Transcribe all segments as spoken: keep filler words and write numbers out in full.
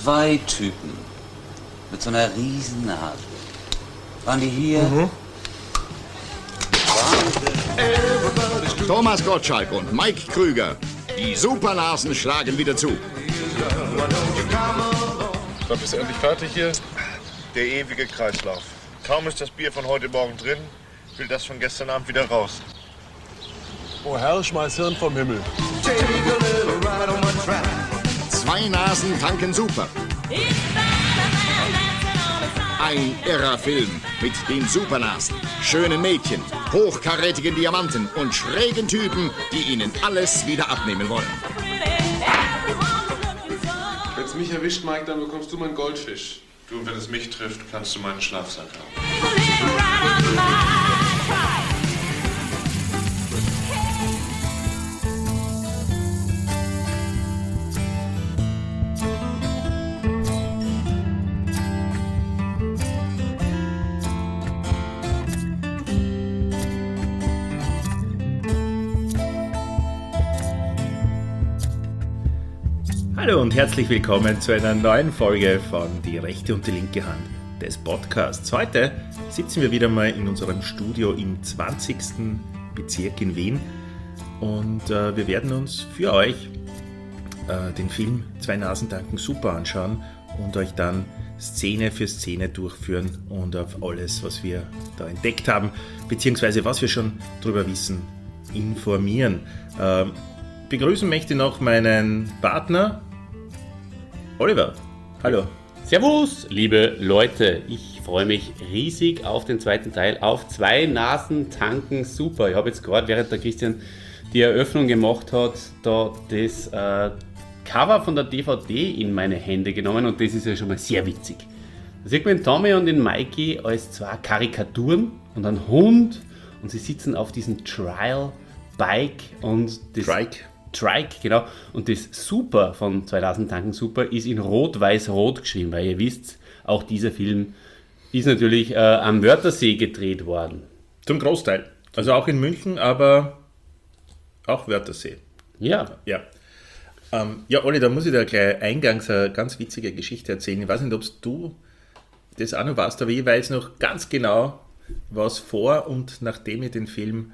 zwei Typen mit so einer riesen Nase. Waren die hier? Mhm. Thomas Gottschalk und Mike Krüger. Die Supernasen schlagen wieder zu. Wann bist du endlich fertig hier? Der ewige Kreislauf. Kaum ist das Bier von heute Morgen drin, will das von gestern Abend wieder raus. Oh Herr, schmeiß Hirn vom Himmel. Zwei Nasen tanken super. Ein irrer Film mit den Supernasen, schönen Mädchen, hochkarätigen Diamanten und schrägen Typen, die ihnen alles wieder abnehmen wollen. Wenn es mich erwischt, Mike, dann bekommst du meinen Goldfisch. Du, wenn es mich trifft, kannst du meinen Schlafsack haben. Hallo und herzlich willkommen zu einer neuen Folge von Die rechte und die linke Hand des Podcasts. Heute sitzen wir wieder mal in unserem Studio im zwanzigsten Bezirk in Wien und äh, wir werden uns für euch äh, den Film Zwei Nasen tanken super anschauen und euch dann Szene für Szene durchführen und auf alles, was wir da entdeckt haben, beziehungsweise was wir schon darüber wissen, informieren. Äh, begrüßen möchte ich noch meinen Partner Oliver. Hallo. Servus, liebe Leute. Ich freue mich riesig auf den zweiten Teil, auf Zwei Nasen tanken super. Ich habe jetzt gerade, während der Christian die Eröffnung gemacht hat, da das äh, Cover von der D V D in meine Hände genommen und das ist ja schon mal sehr witzig. Da sieht man den Tommy und den Mikey als zwei Karikaturen und einen Hund und sie sitzen auf diesem Trial-Bike und das... Trike. Trike, genau. Und das Super von Zwei Nasen tanken super ist in Rot-Weiß-Rot geschrieben, weil ihr wisst, auch dieser Film ist natürlich äh, am Wörthersee gedreht worden. Zum Großteil. Also auch in München, aber auch Wörthersee. Ja. Ja, ähm, ja Olli, da muss ich dir gleich eingangs eine ganz witzige Geschichte erzählen. Ich weiß nicht, ob du das auch noch weißt, aber ich weiß noch ganz genau, was vor und nachdem ich den Film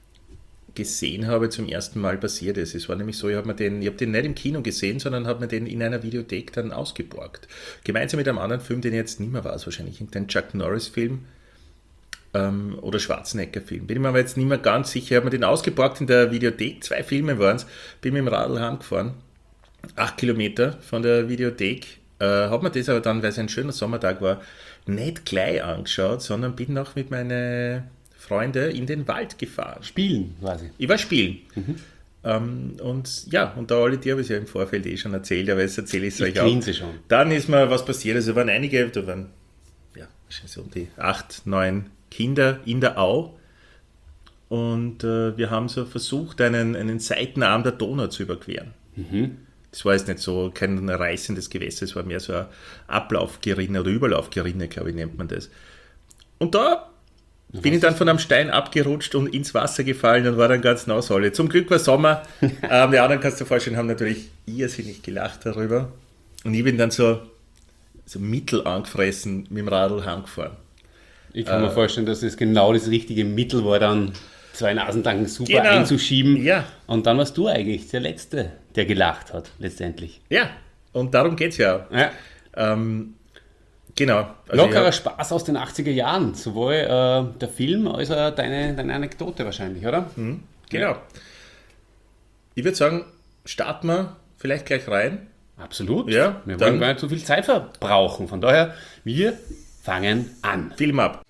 gesehen habe, zum ersten Mal passiert ist. Es war nämlich so, ich habe den, ich hab den nicht im Kino gesehen, sondern habe mir den in einer Videothek dann ausgeborgt. Gemeinsam mit einem anderen Film, den ich jetzt nicht mehr weiß, wahrscheinlich irgendein Chuck Norris-Film ähm, oder Schwarzenegger-Film. Bin ich mir aber jetzt nicht mehr ganz sicher. Ich habe mir den ausgeborgt in der Videothek, zwei Filme waren es, bin mit dem Radl heimgefahren, acht Kilometer von der Videothek, äh, habe mir das aber dann, weil es ein schöner Sommertag war, nicht gleich angeschaut, sondern bin noch mit meinen Freunde in den Wald gefahren. Spielen quasi. Ich war spielen. Mhm. Ähm, und ja, und da alle die habe ich ja im Vorfeld eh schon erzählt, aber jetzt erzähle ich es euch auch. Schon. Dann ist mir was passiert, also waren einige, da waren ja, wahrscheinlich so um die acht, neun Kinder in der Au und äh, wir haben so versucht, einen, einen Seitenarm der Donau zu überqueren. Mhm. Das war jetzt nicht so kein reißendes Gewässer, es war mehr so ein Ablaufgerinne oder Überlaufgerinne, glaube ich, nennt man das. Und da bin ich dann von einem Stein abgerutscht und ins Wasser gefallen und war dann ganz nass alle. Zum Glück war Sommer. ähm, die anderen, kannst du dir vorstellen, haben natürlich irrsinnig gelacht darüber. Und ich bin dann so, so mittel angefressen mit dem Radl heimgefahren. Ich kann äh, mir vorstellen, dass das genau das richtige Mittel war, dann Zwei Nasen tanken super genau. einzuschieben. Ja. Und dann warst du eigentlich der Letzte, der gelacht hat, letztendlich. Ja, und darum geht es ja auch. Ja. Ähm, Genau. Also Lockerer hab, Spaß aus den achtziger Jahren, sowohl äh, der Film als auch deine, deine Anekdote wahrscheinlich, oder? Mhm, genau. Ich würde sagen, starten wir vielleicht gleich rein. Absolut. Ja, wir dann wollen gar nicht so viel Zeit verbrauchen. Von daher, wir fangen an. Film ab.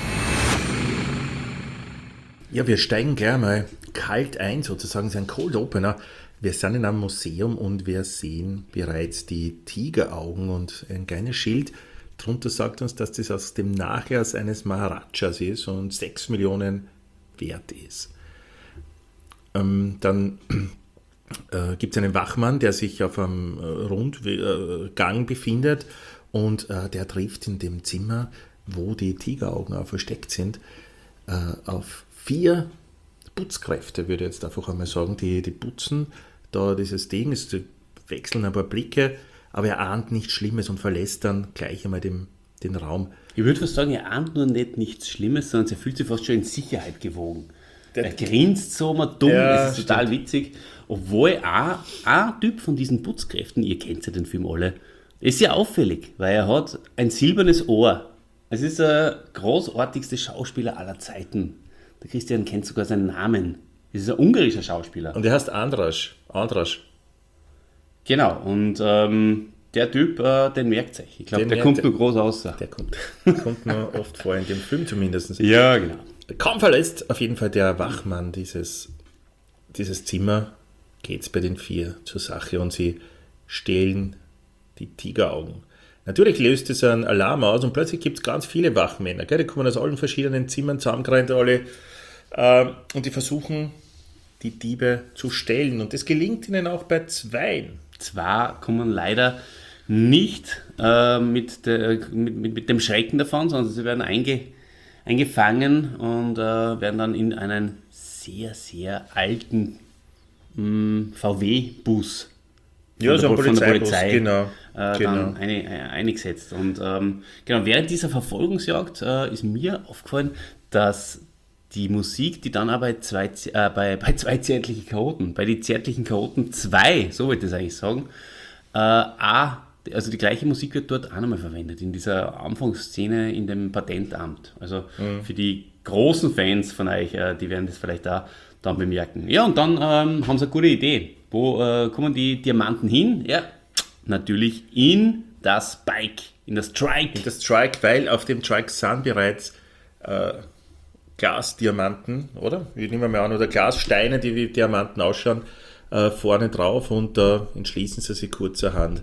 Ja, wir steigen gleich mal kalt ein, sozusagen, es ist ein Cold Opener. Wir sind in einem Museum und wir sehen bereits die Tigeraugen und ein kleines Schild. Darunter sagt uns, dass das aus dem Nachlass eines Maharajas ist und sechs Millionen wert ist. Ähm, dann äh, gibt es einen Wachmann, der sich auf einem äh, Rundgang befindet und äh, der trifft in dem Zimmer, wo die Tigeraugen auch versteckt sind, äh, auf vier Putzkräfte, würde ich jetzt einfach einmal sagen, die, die putzen da dieses Ding, es wechseln ein paar Blicke aber er ahnt nichts Schlimmes und verlässt dann gleich einmal den, den Raum. Ich würde fast sagen, er ahnt nur nicht nichts Schlimmes, sondern er fühlt sich fast schon in Sicherheit gewogen. Der- er grinst so mal dumm, Ja, das ist total witzig. Obwohl auch ein Typ von diesen Putzkräften, ihr kennt ja den Film alle, ist ja auffällig, weil er hat ein silbernes Ohr. Es ist der großartigste Schauspieler aller Zeiten. Der Christian kennt sogar seinen Namen. Es ist ein ungarischer Schauspieler. Und er heißt Andras. Andras. Genau, und ähm, der Typ, äh, den merkt euch. Ich glaube, Den der merkt kommt er. nur groß raus. Der kommt, kommt nur oft vor, in dem Film zumindest. Ja, genau. Kaum verlässt auf jeden Fall der Wachmann dieses, dieses Zimmer, geht es bei den vier zur Sache und sie stehlen die Tigeraugen. Natürlich löst es einen Alarm aus und plötzlich gibt es ganz viele Wachmänner. Gell? Die kommen aus allen verschiedenen Zimmern zusammengerannt alle äh, und die versuchen, die Diebe zu stehlen. Und das gelingt ihnen auch bei zweien. Zwar kommen leider nicht äh, mit, der, mit, mit, mit dem Schrecken davon, sondern sie werden einge, eingefangen und äh, werden dann in einen sehr, sehr alten mh, V W-Bus Ja, so ein von der Polizeibus, Polizei genau, äh, genau. dann eine, eine, eingesetzt. Und ähm, genau, während dieser Verfolgungsjagd äh, ist mir aufgefallen, dass die Musik, die dann aber bei zwei, äh, bei, bei zwei zärtlichen Chaoten, bei die zärtlichen Chaoten zwei, so wollte ich das eigentlich sagen, äh, auch, also die gleiche Musik wird dort auch nochmal verwendet, in dieser Anfangsszene in dem Patentamt. Also Mhm. für die großen Fans von euch, äh, die werden das vielleicht auch dann bemerken. Ja, und dann ähm, haben sie eine gute Idee. Wo äh, kommen die Diamanten hin? Ja, natürlich in das Bike, in das Trike. Das Trike, weil auf dem Trike sind bereits äh, Glasdiamanten, oder? Ich nehme mal an, oder Glassteine, die wie Diamanten ausschauen, äh, vorne drauf und da äh, entschließen sie sich kurzerhand,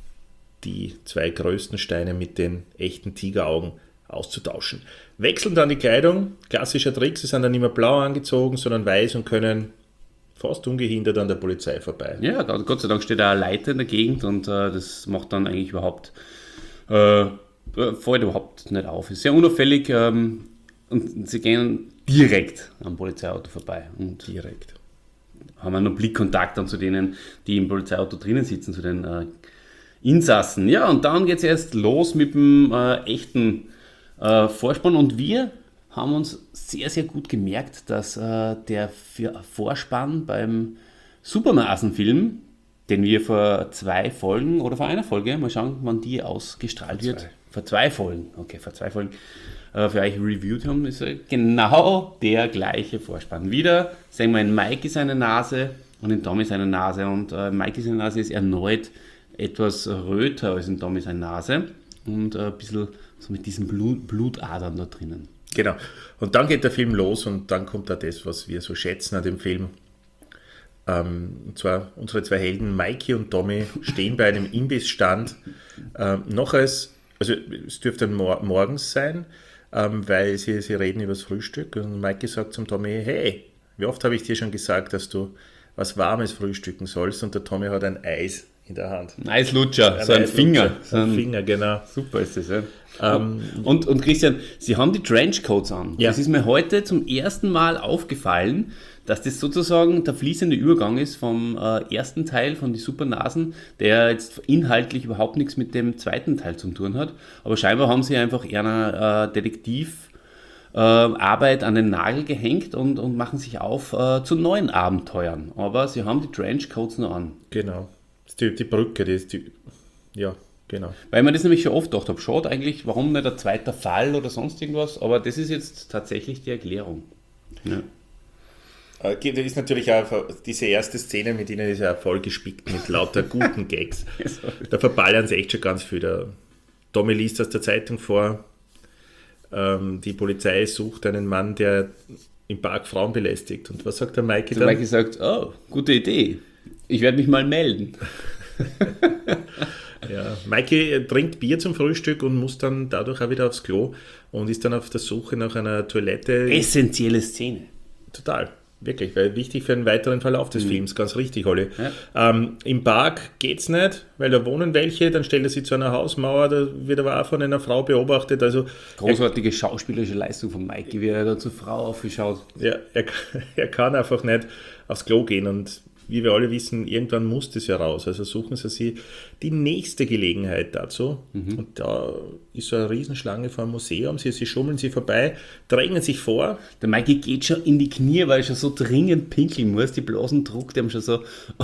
die zwei größten Steine mit den echten Tigeraugen auszutauschen. Wechseln dann die Kleidung, klassischer Trick, sie sind dann nicht mehr blau angezogen, sondern weiß und können fast ungehindert an der Polizei vorbei. Ja, Gott sei Dank steht da ein Leiter in der Gegend und äh, das macht dann eigentlich überhaupt, äh, fällt überhaupt nicht auf. Ist sehr unauffällig ähm, und sie gehen direkt am Polizeiauto vorbei und Direkt. haben einen Blickkontakt dann zu denen, die im Polizeiauto drinnen sitzen, zu den äh, Insassen. Ja, und dann geht es erst los mit dem äh, echten äh, Vorspann und wir haben uns sehr, sehr gut gemerkt, dass äh, der für Vorspann beim Supernasen-Film, den wir vor zwei Folgen oder vor einer Folge, mal schauen, wann die ausgestrahlt wird. Vor zwei Folgen, okay, vor zwei Folgen äh, für euch reviewed haben, ist äh, genau der gleiche Vorspann. Wieder sehen wir in Mikey seine Nase und in Tommy seine Nase und äh, Mikey seine Nase ist erneut etwas röter als in Tommy seine Nase und äh, ein bisschen so mit diesen Blut, Blutadern da drinnen. Genau. Und dann geht der Film los und dann kommt da das, was wir so schätzen an dem Film. Ähm, und zwar unsere zwei Helden, Mikey und Tommy, stehen bei einem Imbissstand. Ähm, noch als, also es dürfte dann mor- morgens sein, ähm, weil sie, sie reden über das Frühstück und Mikey sagt zum Tommy, hey, wie oft habe ich dir schon gesagt, dass du was Warmes frühstücken sollst? Und der Tommy hat ein Eis in der Hand. Ein Eislutscher, so ein Eislutscher, Finger. So ein Finger, genau. Super ist das, ja. Ähm, und, und Christian, Sie haben die Trenchcoats an. Ja. Das ist mir heute zum ersten Mal aufgefallen, dass das sozusagen der fließende Übergang ist vom äh, ersten Teil von die Supernasen, der jetzt inhaltlich überhaupt nichts mit dem zweiten Teil zu tun hat. Aber scheinbar haben sie einfach eher äh, Detektiv äh, Arbeit an den Nagel gehängt und, und machen sich auf äh, zu neuen Abenteuern. Aber sie haben die Trenchcoats noch an. Genau. Das ist die, die Brücke, die ist die, ja, genau. Weil ich mir das nämlich schon oft gedacht habe, schaut eigentlich, warum nicht ein zweiter Fall oder sonst irgendwas, aber das ist jetzt tatsächlich die Erklärung. Ja. Äh, Das ist natürlich auch diese erste Szene mit ihnen ist ja voll gespickt mit lauter guten Gags. Da verballern sie echt schon ganz viel. Der Tommy liest aus der Zeitung vor, ähm, die Polizei sucht einen Mann, der im Park Frauen belästigt. Und was sagt der Mikey Der dann? Mikey sagt, oh, gute Idee, ich werde mich mal melden. Ja, Mikey trinkt Bier zum Frühstück und muss dann dadurch auch wieder aufs Klo und ist dann auf der Suche nach einer Toilette. Essentielle Szene. Total, wirklich, weil wichtig für den weiteren Verlauf des Mhm. Films, ganz richtig, Olli. Ja. Ähm, Im Park geht's nicht, weil da wohnen welche, dann stellt er sich zu einer Hausmauer, da wird aber auch von einer Frau beobachtet, also Großartige schauspielerische Leistung von Mikey, wie er da zur Frau aufgeschaut. er, er, er kann einfach nicht aufs Klo gehen und wie wir alle wissen, irgendwann muss das ja raus. Also suchen Sie sich die nächste Gelegenheit dazu. Mhm. Und da ist so eine Riesenschlange vor dem Museum. Sie, sie schummeln sie vorbei, drängen sich vor. Der Mikey geht schon in die Knie, weil er schon so dringend pinkeln muss. Die Blasen druckt ihm schon so.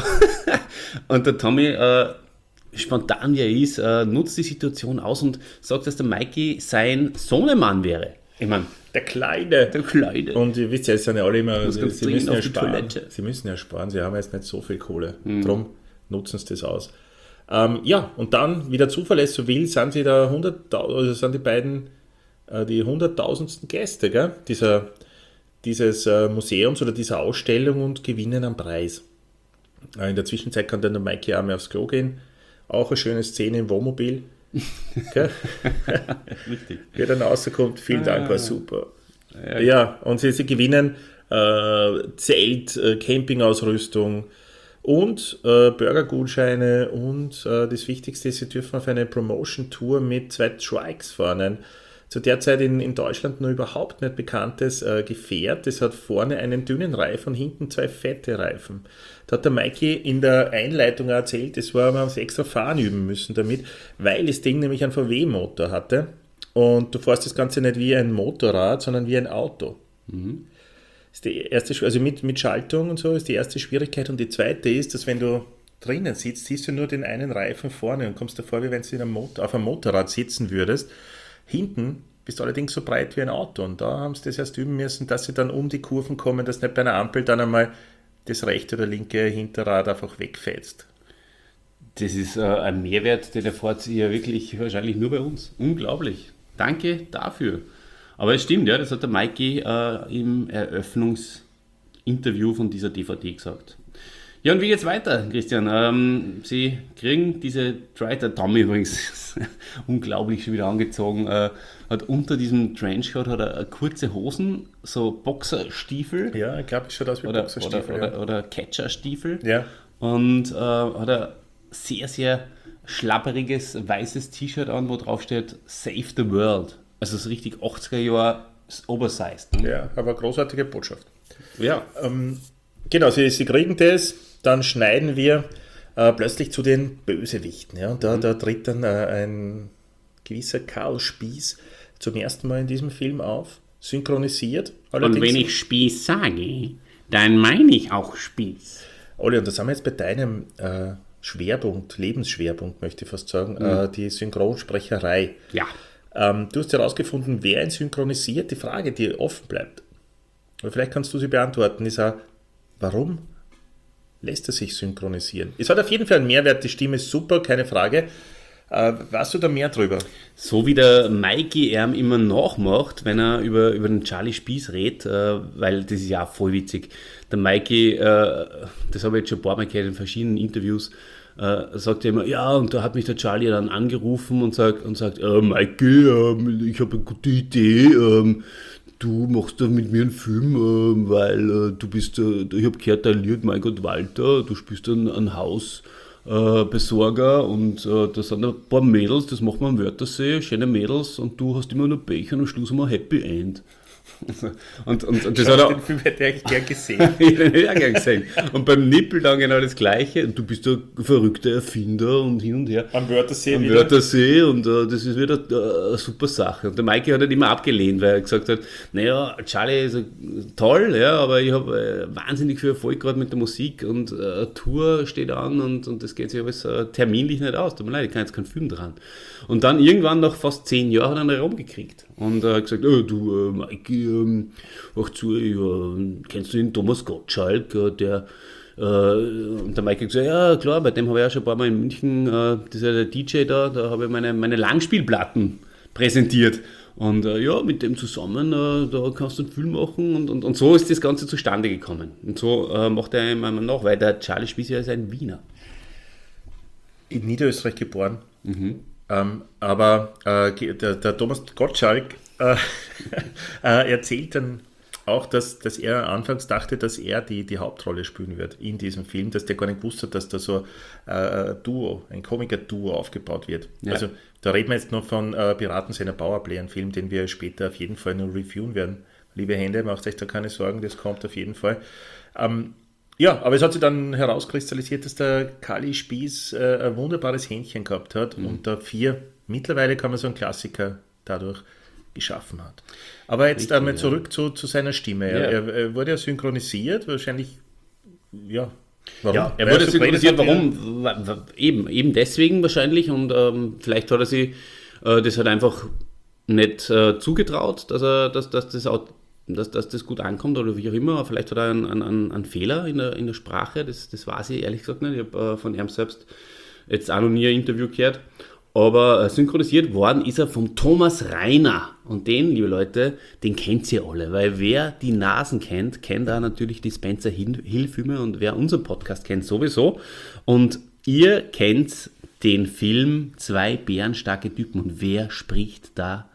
Und der Tommy, äh, spontan wie er ist, äh, nutzt die Situation aus und sagt, dass der Mikey sein Sohnemann wäre. Ich meine, der Kleine. Der Kleine. Und ihr wisst ja, es sind ja alle immer, sie, sie müssen ja sparen. Toilette. Sie müssen ja sparen, sie haben jetzt nicht so viel Kohle. Mhm. Darum nutzen sie das aus. Ähm, ja, und dann, wie der Zufall es so will, sind sie da hunderttausend, also sind die beiden äh, die hunderttausendsten Gäste, gell? Dieser, dieses äh, Museums oder dieser Ausstellung und gewinnen einen Preis. Äh, in der Zwischenzeit kann dann der Mikey auch mal aufs Klo gehen. Auch eine schöne Szene im Wohnmobil. Okay. Richtig. Wie er dann rauskommt, vielen Dank, war super. Ja, ja und sie, sie gewinnen äh, Zelt, äh, Campingausrüstung und äh, Burgergutscheine und äh, das Wichtigste ist, sie dürfen auf eine Promotion-Tour mit zwei Trikes fahren. Ein zu der Zeit in, in Deutschland nur überhaupt nicht bekanntes äh, Gefährt. Das hat vorne einen dünnen Reifen und hinten zwei fette Reifen. Da hat der Mikey in der Einleitung erzählt, das war, man haben sie extra fahren üben müssen damit, weil das Ding nämlich einen V W-Motor hatte. Und du fährst das Ganze nicht wie ein Motorrad, sondern wie ein Auto. Mhm. Das ist die erste, also mit, mit Schaltung und so ist die erste Schwierigkeit. Und die zweite ist, dass wenn du drinnen sitzt, siehst du nur den einen Reifen vorne und kommst dir vor, wie wenn du in einem Motor, auf einem Motorrad sitzen würdest. Hinten bist du allerdings so breit wie ein Auto. Und da haben sie das erst üben müssen, dass sie dann um die Kurven kommen, dass nicht bei einer Ampel dann einmal das rechte oder linke Hinterrad einfach wegfetzt. Das ist äh, ein Mehrwert, den erfahrt ihr wirklich wahrscheinlich nur bei uns. Unglaublich. Danke dafür. Aber es stimmt, ja, das hat der Mikey äh, im Eröffnungsinterview von dieser D V D gesagt. Ja, und wie geht's weiter, Christian? Ähm, Sie kriegen diese Try, der Tommy übrigens, unglaublich schon wieder angezogen, äh, hat unter diesem Trenchcoat hat er kurze Hosen, so Boxerstiefel. Ja, ich glaube, es schaut aus wie oder, Boxerstiefel. Oder, ja. oder, oder Catcherstiefel. Ja. Und äh, hat er sehr, sehr schlapperiges weißes T-Shirt an, wo drauf steht Save the World. Also so richtig achtziger Jahre oversized. Ne? Ja, aber großartige Botschaft. Ja. Ähm, genau, sie, sie kriegen das, dann schneiden wir äh, plötzlich zu den Bösewichten. Ja? Und da, mhm. da tritt dann äh, ein gewisser Karl Spieß zum ersten Mal in diesem Film auf, synchronisiert. Und wenn ich Spieß sage, dann meine ich auch Spieß. Olli, und da sind wir jetzt bei deinem äh, Schwerpunkt, Lebensschwerpunkt, möchte ich fast sagen, mhm. äh, die Synchronsprecherei. Ja. Ähm, du hast herausgefunden, wer ihn synchronisiert. Die Frage, die offen bleibt, aber vielleicht kannst du sie beantworten, ist auch, warum lässt er sich synchronisieren? Es hat auf jeden Fall einen Mehrwert, die Stimme ist super, keine Frage. Äh, weißt du da mehr drüber? So wie der Mikey ihm immer nachmacht, wenn er über, über den Charlie Spieß redet, äh, weil das ist ja auch voll witzig. Der Mikey, äh, das habe ich jetzt schon ein paar Mal gehört in verschiedenen Interviews, äh, sagt er immer, ja, und da hat mich der Charlie dann angerufen und sagt, und sagt äh, Mikey, äh, ich habe eine gute Idee, äh, du machst da mit mir einen Film, äh, weil äh, du bist, äh, ich habe gehört, dein Lied, mein Gott, Walter, du spielst dann ein Haus, Äh, Besorger und äh, da sind ein paar Mädels, das macht man am Wörthersee, schöne Mädels und du hast immer nur Pech und am Schluss haben wir ein Happy End. und, und, und das hat er, den Film hätte ich eigentlich gern gesehen. ich hätte ihn auch gern gesehen. Und beim Nippel dann genau das Gleiche und du bist ein verrückter Erfinder und hin und her. Am Wörthersee Am wieder. Wörthersee und äh, das ist wieder äh, eine super Sache. Und der Mikey hat halt immer abgelehnt, weil er gesagt hat, naja, Charlie ist äh, toll, ja, aber ich habe äh, wahnsinnig viel Erfolg gerade mit der Musik und äh, eine Tour steht an und, und das geht sich alles äh, terminlich nicht aus. Tut mir leid, ich kann jetzt keinen Film dran. Und dann irgendwann nach fast zehn Jahren hat er einen Raum gekriegt und äh, gesagt, oh, du äh, Mikey, ähm, mach zu, ich, äh, kennst du den Thomas Gottschalk, äh, der äh, und der Mikey hat gesagt, ja klar, bei dem habe ich ja schon ein paar Mal in München, äh, das ist ja der D J da, da habe ich meine, meine Langspielplatten präsentiert. Und äh, ja, mit dem zusammen, äh, da kannst du einen Film machen und, und, und so ist das Ganze zustande gekommen. Und so äh, macht er ihm einmal nach, weil der Charlie Spieß ja ist ein Wiener. In Niederösterreich geboren. Mhm. Ähm, aber äh, der, der Thomas Gottschalk äh, äh, erzählt dann auch, dass, dass er anfangs dachte, dass er die, die Hauptrolle spielen wird in diesem Film, dass der gar nicht gewusst hat, dass da so äh, Duo, ein Komiker-Duo aufgebaut wird. Ja. Also da reden wir jetzt noch von äh, Piraten seiner Powerplay, ein Film, den wir später auf jeden Fall noch reviewen werden. Liebe Hände, macht euch da keine Sorgen, das kommt auf jeden Fall. Ähm, Ja, aber es hat sich dann herauskristallisiert, dass der Kali Spieß äh, ein wunderbares Händchen gehabt hat Mhm. und da vier, mittlerweile kann man so einen Klassiker dadurch geschaffen hat. Aber jetzt Richtig, einmal ja. zurück zu, zu seiner Stimme. Ja. Er, er wurde ja synchronisiert, wahrscheinlich, ja, warum? Ja, er Weil wurde so synchronisiert, geredet hat, warum? Wa- wa- Eben, eben deswegen wahrscheinlich und ähm, vielleicht hat er sich äh, das halt einfach nicht äh, zugetraut, dass er, dass, dass, das auch, dass, dass das gut ankommt oder wie auch immer. Vielleicht hat er einen, einen, einen Fehler in der, in der Sprache, das, das weiß ich ehrlich gesagt nicht. Ich habe äh, von ihm selbst jetzt auch noch nie ein Interview gehört. Aber äh, synchronisiert worden ist er vom Thomas Reiner. Und den, liebe Leute, den kennt ihr alle. Weil wer die Nasen kennt, kennt da natürlich die Spencer Hill-Filme und wer unseren Podcast kennt, sowieso. Und ihr kennt den Film Zwei bärenstarke Typen. Und wer spricht da,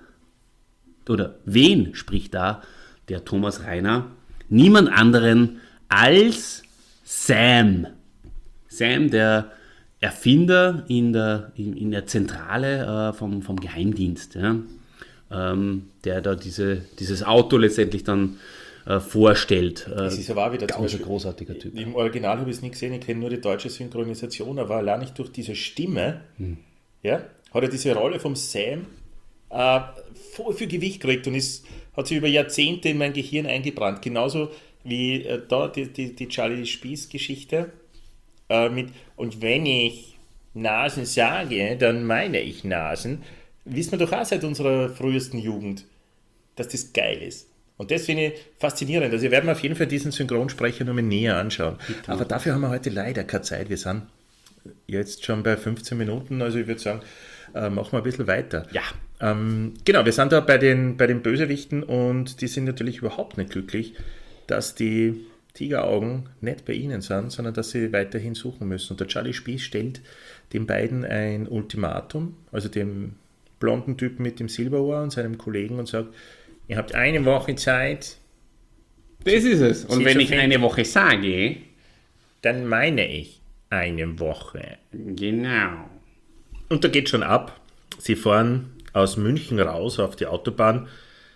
oder wen spricht da der Thomas Reiner? Niemand anderen als Sam. Sam, der Erfinder in der, in, in der Zentrale äh, vom, vom Geheimdienst, ja? ähm, der da diese, dieses Auto letztendlich dann äh, vorstellt. Äh, Das ist aber auch wieder zum ganz ein Beispiel- großartiger Typ. Im Original habe ich es nicht gesehen, ich kenne nur die deutsche Synchronisation, aber allein nicht durch diese Stimme, Hm. ja, hat er diese Rolle vom Sam äh, voll viel Gewicht gekriegt und ist, hat sich über Jahrzehnte in mein Gehirn eingebrannt. Genauso wie äh, da die, die, die Charlie Spieß-Geschichte äh, mit, und wenn ich Nasen sage, dann meine ich Nasen. Wissen wir doch auch seit unserer frühesten Jugend, dass das geil ist. Und das finde ich faszinierend. Also, wir werden auf jeden Fall diesen Synchronsprecher nochmal näher anschauen. Aber dafür haben wir heute leider keine Zeit. Wir sind jetzt schon bei fünfzehn Minuten, also ich würde sagen, äh, machen wir ein bisschen weiter. Ja. Ähm, genau, wir sind da bei den, bei den Bösewichten und die sind natürlich überhaupt nicht glücklich, dass die Tigeraugen nicht bei ihnen sind, sondern dass sie weiterhin suchen müssen. Und der Charlie Spieß stellt den beiden ein Ultimatum, also dem blonden Typen mit dem Silberohr und seinem Kollegen und sagt, ihr habt eine Woche Zeit, Das ist es. Und Sie wenn zu ich finden. eine Woche sage, dann meine ich eine Woche. genau. Und da geht schon ab. Sie fahren aus München raus auf die Autobahn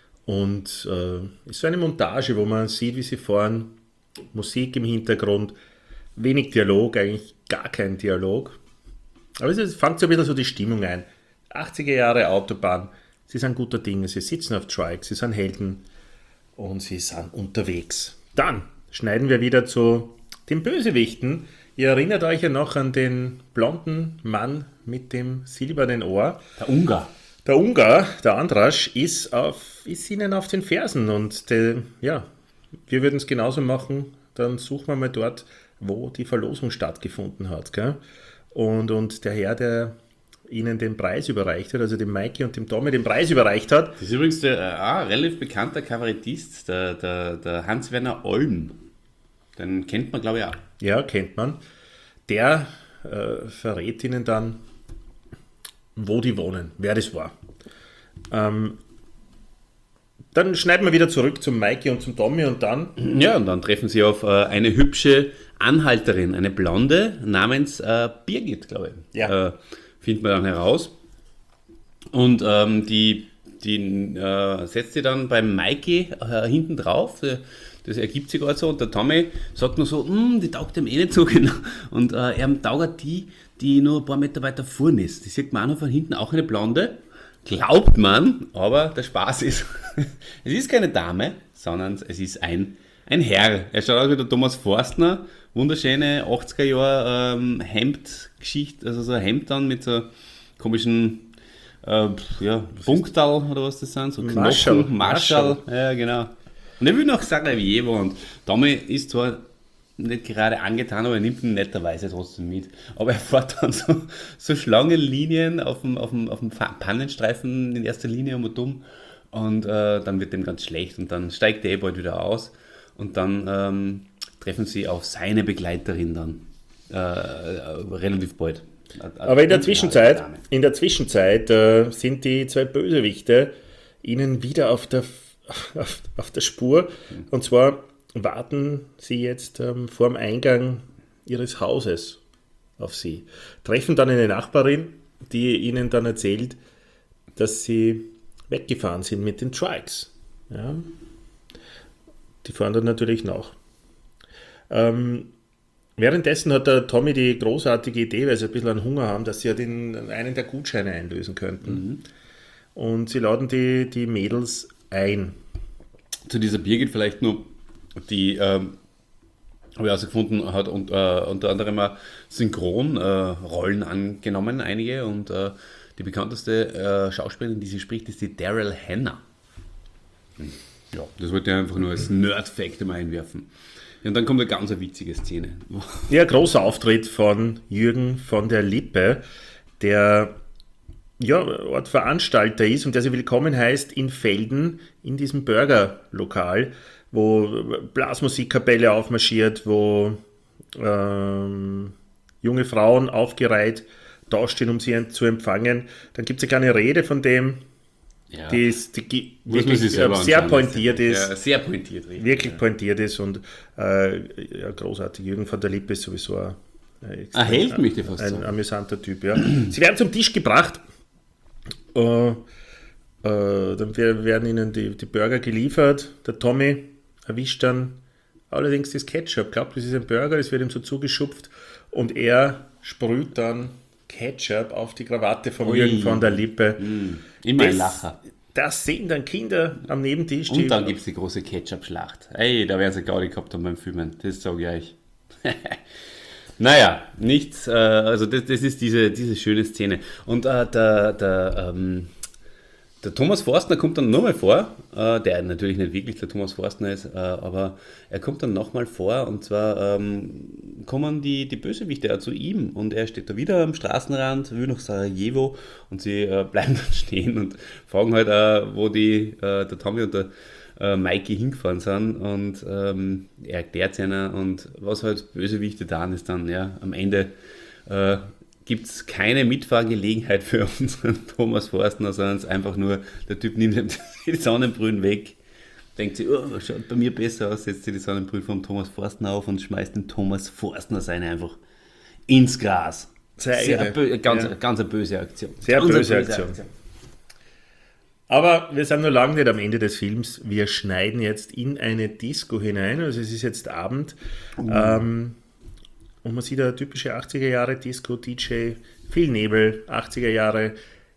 und äh, ist so eine Montage, wo man sieht, wie sie fahren, Musik im Hintergrund, wenig Dialog, eigentlich gar kein Dialog. Aber es fängt so ein bisschen so die Stimmung ein. achtziger Jahre Autobahn, sie sind guter Dinge, sie sitzen auf Trike, sie sind Helden und sie sind unterwegs. Dann schneiden wir wieder zu den Bösewichten. Ihr erinnert euch ja noch an den blonden Mann mit dem silbernen Ohr. Der Ungar. Der Ungar, der Andras, ist, auf, ist ihnen auf den Fersen und der, ja, wir würden es genauso machen, dann suchen wir mal dort, wo die Verlosung stattgefunden hat. Gell? Und, und der Herr, der ihnen den Preis überreicht hat, also dem Maike und dem Tommy den Preis überreicht hat, Das ist übrigens der äh, ah, relativ bekannter Kabarettist, der, der, der Hans-Werner Olm. Den kennt man, glaube ich, auch. ja, kennt man, der äh, verrät ihnen dann, wo die wohnen, wer das war. Ähm, dann schneiden wir wieder zurück zum Maike und zum Tommy und dann Ja, und dann treffen sie auf äh, eine hübsche Anhalterin, eine Blonde namens äh, Birgit, glaube ich. Ja. Äh, findet man dann heraus. Und ähm, die, die äh, setzt sie dann beim Maike äh, hinten drauf. Äh, Das ergibt sich gerade so. Und der Tommy sagt nur so, "Mm, die taugt ihm eh nicht so genau. Und äh, er taugt die, die nur ein paar Meter weiter vorn ist. Die sieht man auch noch von hinten, auch eine Blonde. Glaubt man, aber der Spaß ist, es ist keine Dame, sondern es ist ein, ein Herr. Er schaut aus wie der Thomas Forstner, wunderschöne achtziger Jahre ähm, Hemdgeschichte, also so ein Hemd dann mit so komischen äh, ja, Punktal oder was das sind, so Knochen, Marschall. Marschall, ja genau. Und er will noch Sarajevo und Tommy ist zwar nicht gerade angetan, aber er nimmt ihn netterweise trotzdem mit. Aber er fährt dann so, so Schlangenlinien auf dem, auf, dem, auf dem Pannenstreifen in erster Linie um und um und äh, dann wird dem ganz schlecht und dann steigt er eh bald wieder aus und dann ähm, treffen sie auf seine Begleiterin dann äh, äh, relativ bald. Aber in der Zwischenzeit, in der Zwischenzeit äh, sind die zwei Bösewichte ihnen wieder auf der, auf, auf der Spur. Und zwar warten sie jetzt ähm, vor dem Eingang ihres Hauses auf sie. Treffen dann eine Nachbarin, die ihnen dann erzählt, dass sie weggefahren sind mit den Trikes. Ja. Die fahren dann natürlich nach. Ähm, Währenddessen hat der Tommy die großartige Idee, weil sie ein bisschen an Hunger haben, dass sie ja den, einen der Gutscheine einlösen könnten. Mhm. Und sie laden die, die Mädels ein. Zu dieser Birgit vielleicht nur, die, ähm, habe ich herausgefunden, hat und, äh, unter anderem auch Synchronrollen äh, angenommen, einige. Und äh, die bekannteste äh, Schauspielerin, die sie spricht, ist die Daryl Hannah. Hm. Ja, das wollte ich einfach nur als Nerd-Fact mal einwerfen. Ja, und dann kommt eine ganz witzige Szene. Ja, großer Auftritt von Jürgen von der Lippe, der ja, Ort Veranstalter ist und der sie willkommen heißt in Velden, in diesem Burgerlokal, wo Blasmusikkapelle aufmarschiert, wo ähm, junge Frauen aufgereiht dastehen, um sie zu empfangen. Dann gibt es eine kleine Rede von dem, ja. die, ist, die wirklich sehr pointiert ist. Ja, sehr pointiert. Richtig, wirklich ja. pointiert ist und äh, ja, großartig. Jürgen von der Lippe ist sowieso ein, ein Held, möchte ich fast ein sagen. amüsanter Typ. Ja. Sie werden zum Tisch gebracht. Uh, uh, dann werden ihnen die, die Burger geliefert. Der Tommy erwischt dann allerdings das Ketchup. Glaubt, das ist ein Burger, das wird ihm so zugeschupft und er sprüht dann Ketchup auf die Krawatte von Ui. Jürgen von der Lippe. Mm. Immer ein das, Lacher. Das sehen dann Kinder am Nebentisch. Und dann gibt es die große Ketchup-Schlacht. Ey, da werden sie Gaudi gehabt haben beim Filmen. Das sage ich euch. Naja, nichts, äh, also das, das ist diese, diese schöne Szene. Und äh, der, der, ähm, der Thomas Forstner kommt dann nochmal vor, äh, der natürlich nicht wirklich der Thomas Forstner ist, äh, aber er kommt dann nochmal vor und zwar ähm, kommen die, die Bösewichte auch zu ihm und er steht da wieder am Straßenrand, will nach Sarajevo und sie äh, bleiben dann stehen und fragen halt, äh, wo die, äh, der Tommy und der äh, Mikey hingefahren sind und ähm, er erklärt es ihnen und was halt Bösewichte dann ist dann, ja, am Ende äh, gibt es keine Mitfahrgelegenheit für unseren Thomas Forstner, sondern es ist einfach nur, der Typ nimmt die Sonnenbrühen weg, denkt sich, oh, schaut bei mir besser aus, setzt sich die Sonnenbrühe vom Thomas Forstner auf und schmeißt den Thomas Forstner seine einfach ins Gras. Sehr, Sehr bö- ganz, ja. ganz eine böse Aktion. Sehr ganz böse Aktion. Aktion. Aber wir sind noch lange nicht am Ende des Films. Wir schneiden jetzt in eine Disco hinein. Also es ist jetzt Abend. Mhm. Ähm, und man sieht eine typische achtziger Jahre Disco, D J, viel Nebel, achtziger Jahre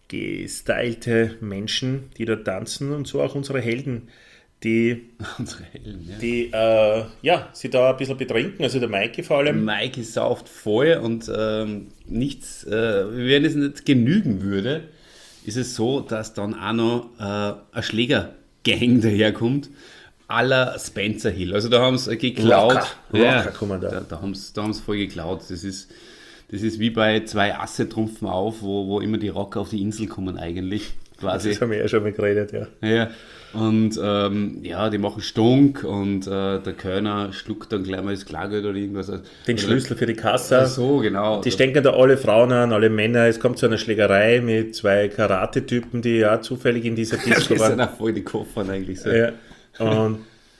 gestylte Menschen, die dort tanzen. Und so auch unsere Helden, die, unsere Helden, ja. die äh, ja, sie da ein bisschen betrinken. Also der Mikey vor allem. Mikey sauft voll und ähm, nichts, äh, wenn es nicht genügen würde, ist es so, dass dann auch noch äh, ein Schlägergang daherkommt, à la Spencer Hill. Also da haben sie geklaut. Rocker, ja, Rocker kommen da. Da, da haben sie da haben's voll geklaut. Das ist, das ist wie bei zwei Asse trumpfen auf, wo, wo immer die Rocker auf die Insel kommen eigentlich. Quasi. Das haben wir ja schon mal geredet, ja. Ja, und ähm, ja, die machen Stunk und äh, der Kölner schluckt dann gleich mal das Klargeld oder irgendwas. Den oder Schlüssel für die Kasse. Ach so, genau. Die stecken da alle Frauen an, alle Männer. Es kommt zu einer Schlägerei mit zwei Karate-Typen, die ja zufällig in dieser Disco das waren. sind auch voll die Koffern eigentlich so. Ja, und,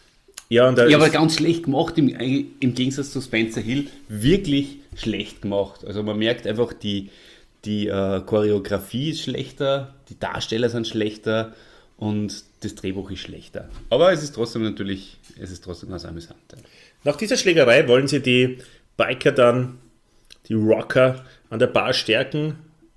ja, und da Ja, aber ist, ganz schlecht gemacht, im, im Gegensatz zu Spencer Hill, wirklich schlecht gemacht. Also man merkt einfach, die, die äh, Choreografie ist schlechter, die Darsteller sind schlechter und das Drehbuch ist schlechter. Aber es ist trotzdem natürlich, es ist trotzdem ganz amüsant. Ja. nach dieser Schlägerei wollen sie die Biker dann, die Rocker, an der Bar stärken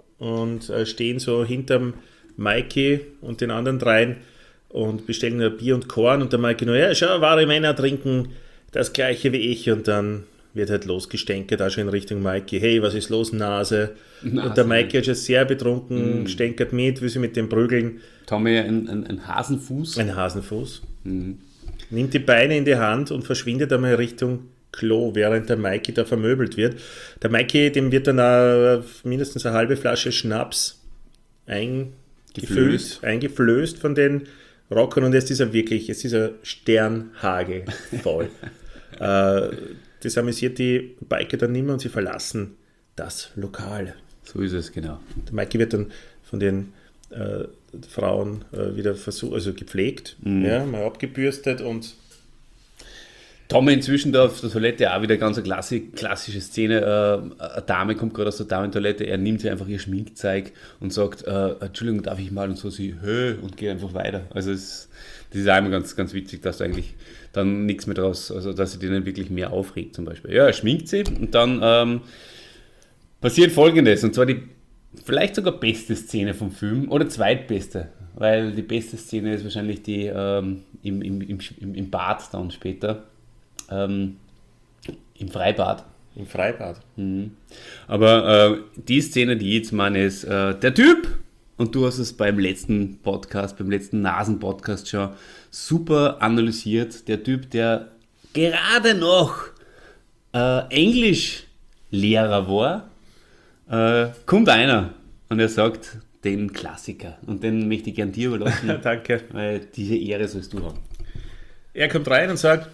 und äh, stehen so hinterm Mikey und den anderen dreien und bestellen ein Bier und Korn und der Mikey nur, ja, schau, wahre Männer trinken das gleiche wie ich und dann wird halt losgestänkert, da schon in Richtung Mikey, hey, was ist los, Nase? Nase. Und der Mikey ist schon sehr betrunken, mm. stänkert mit, will sie mit dem prügeln. Tommy ein, ein, ein Hasenfuß. Ein Hasenfuß. Mhm. Nimmt die Beine in die Hand und verschwindet einmal Richtung Klo, während der Mikey da vermöbelt wird. Der Mikey, dem wird dann auch mindestens eine halbe Flasche Schnaps eingefüllt, Geflößt. eingeflößt von den Rockern und jetzt ist er wirklich, es ist ein Sternhagel voll. äh, das amüsiert die Biker dann nicht mehr und sie verlassen das Lokal. So ist es, genau. Der Mikey wird dann von den äh, Frauen äh, wieder versucht, also gepflegt, Mhm. ja, mal abgebürstet und Tommy inzwischen da auf der Toilette auch wieder ganz eine klassi- klassische Szene. Äh, eine Dame kommt gerade aus der Damentoilette, er nimmt sich einfach ihr Schminkzeug und sagt, äh, Entschuldigung, darf ich mal? Und so sie, hö, und geht einfach weiter. Also es, das ist auch immer ganz, ganz witzig, dass du eigentlich dann nichts mehr draus, also dass sie dir nicht wirklich mehr aufregt zum Beispiel. Ja, er schminkt sie und dann ähm, passiert Folgendes, und zwar die vielleicht sogar beste Szene vom Film oder zweitbeste, weil die beste Szene ist wahrscheinlich die ähm, im, im, im, im Bad dann später. Ähm, Im Freibad. Im Freibad. Mhm. Aber äh, die Szene, die ich jetzt meine, ist äh, der Typ, und du hast es beim letzten Podcast, beim letzten Nasen-Podcast schon super analysiert. Der Typ, der gerade noch äh, Englischlehrer war, äh, kommt einer und er sagt den Klassiker. Und den möchte ich gern dir überlassen. Danke. Weil diese Ehre sollst du haben. Er kommt rein und sagt,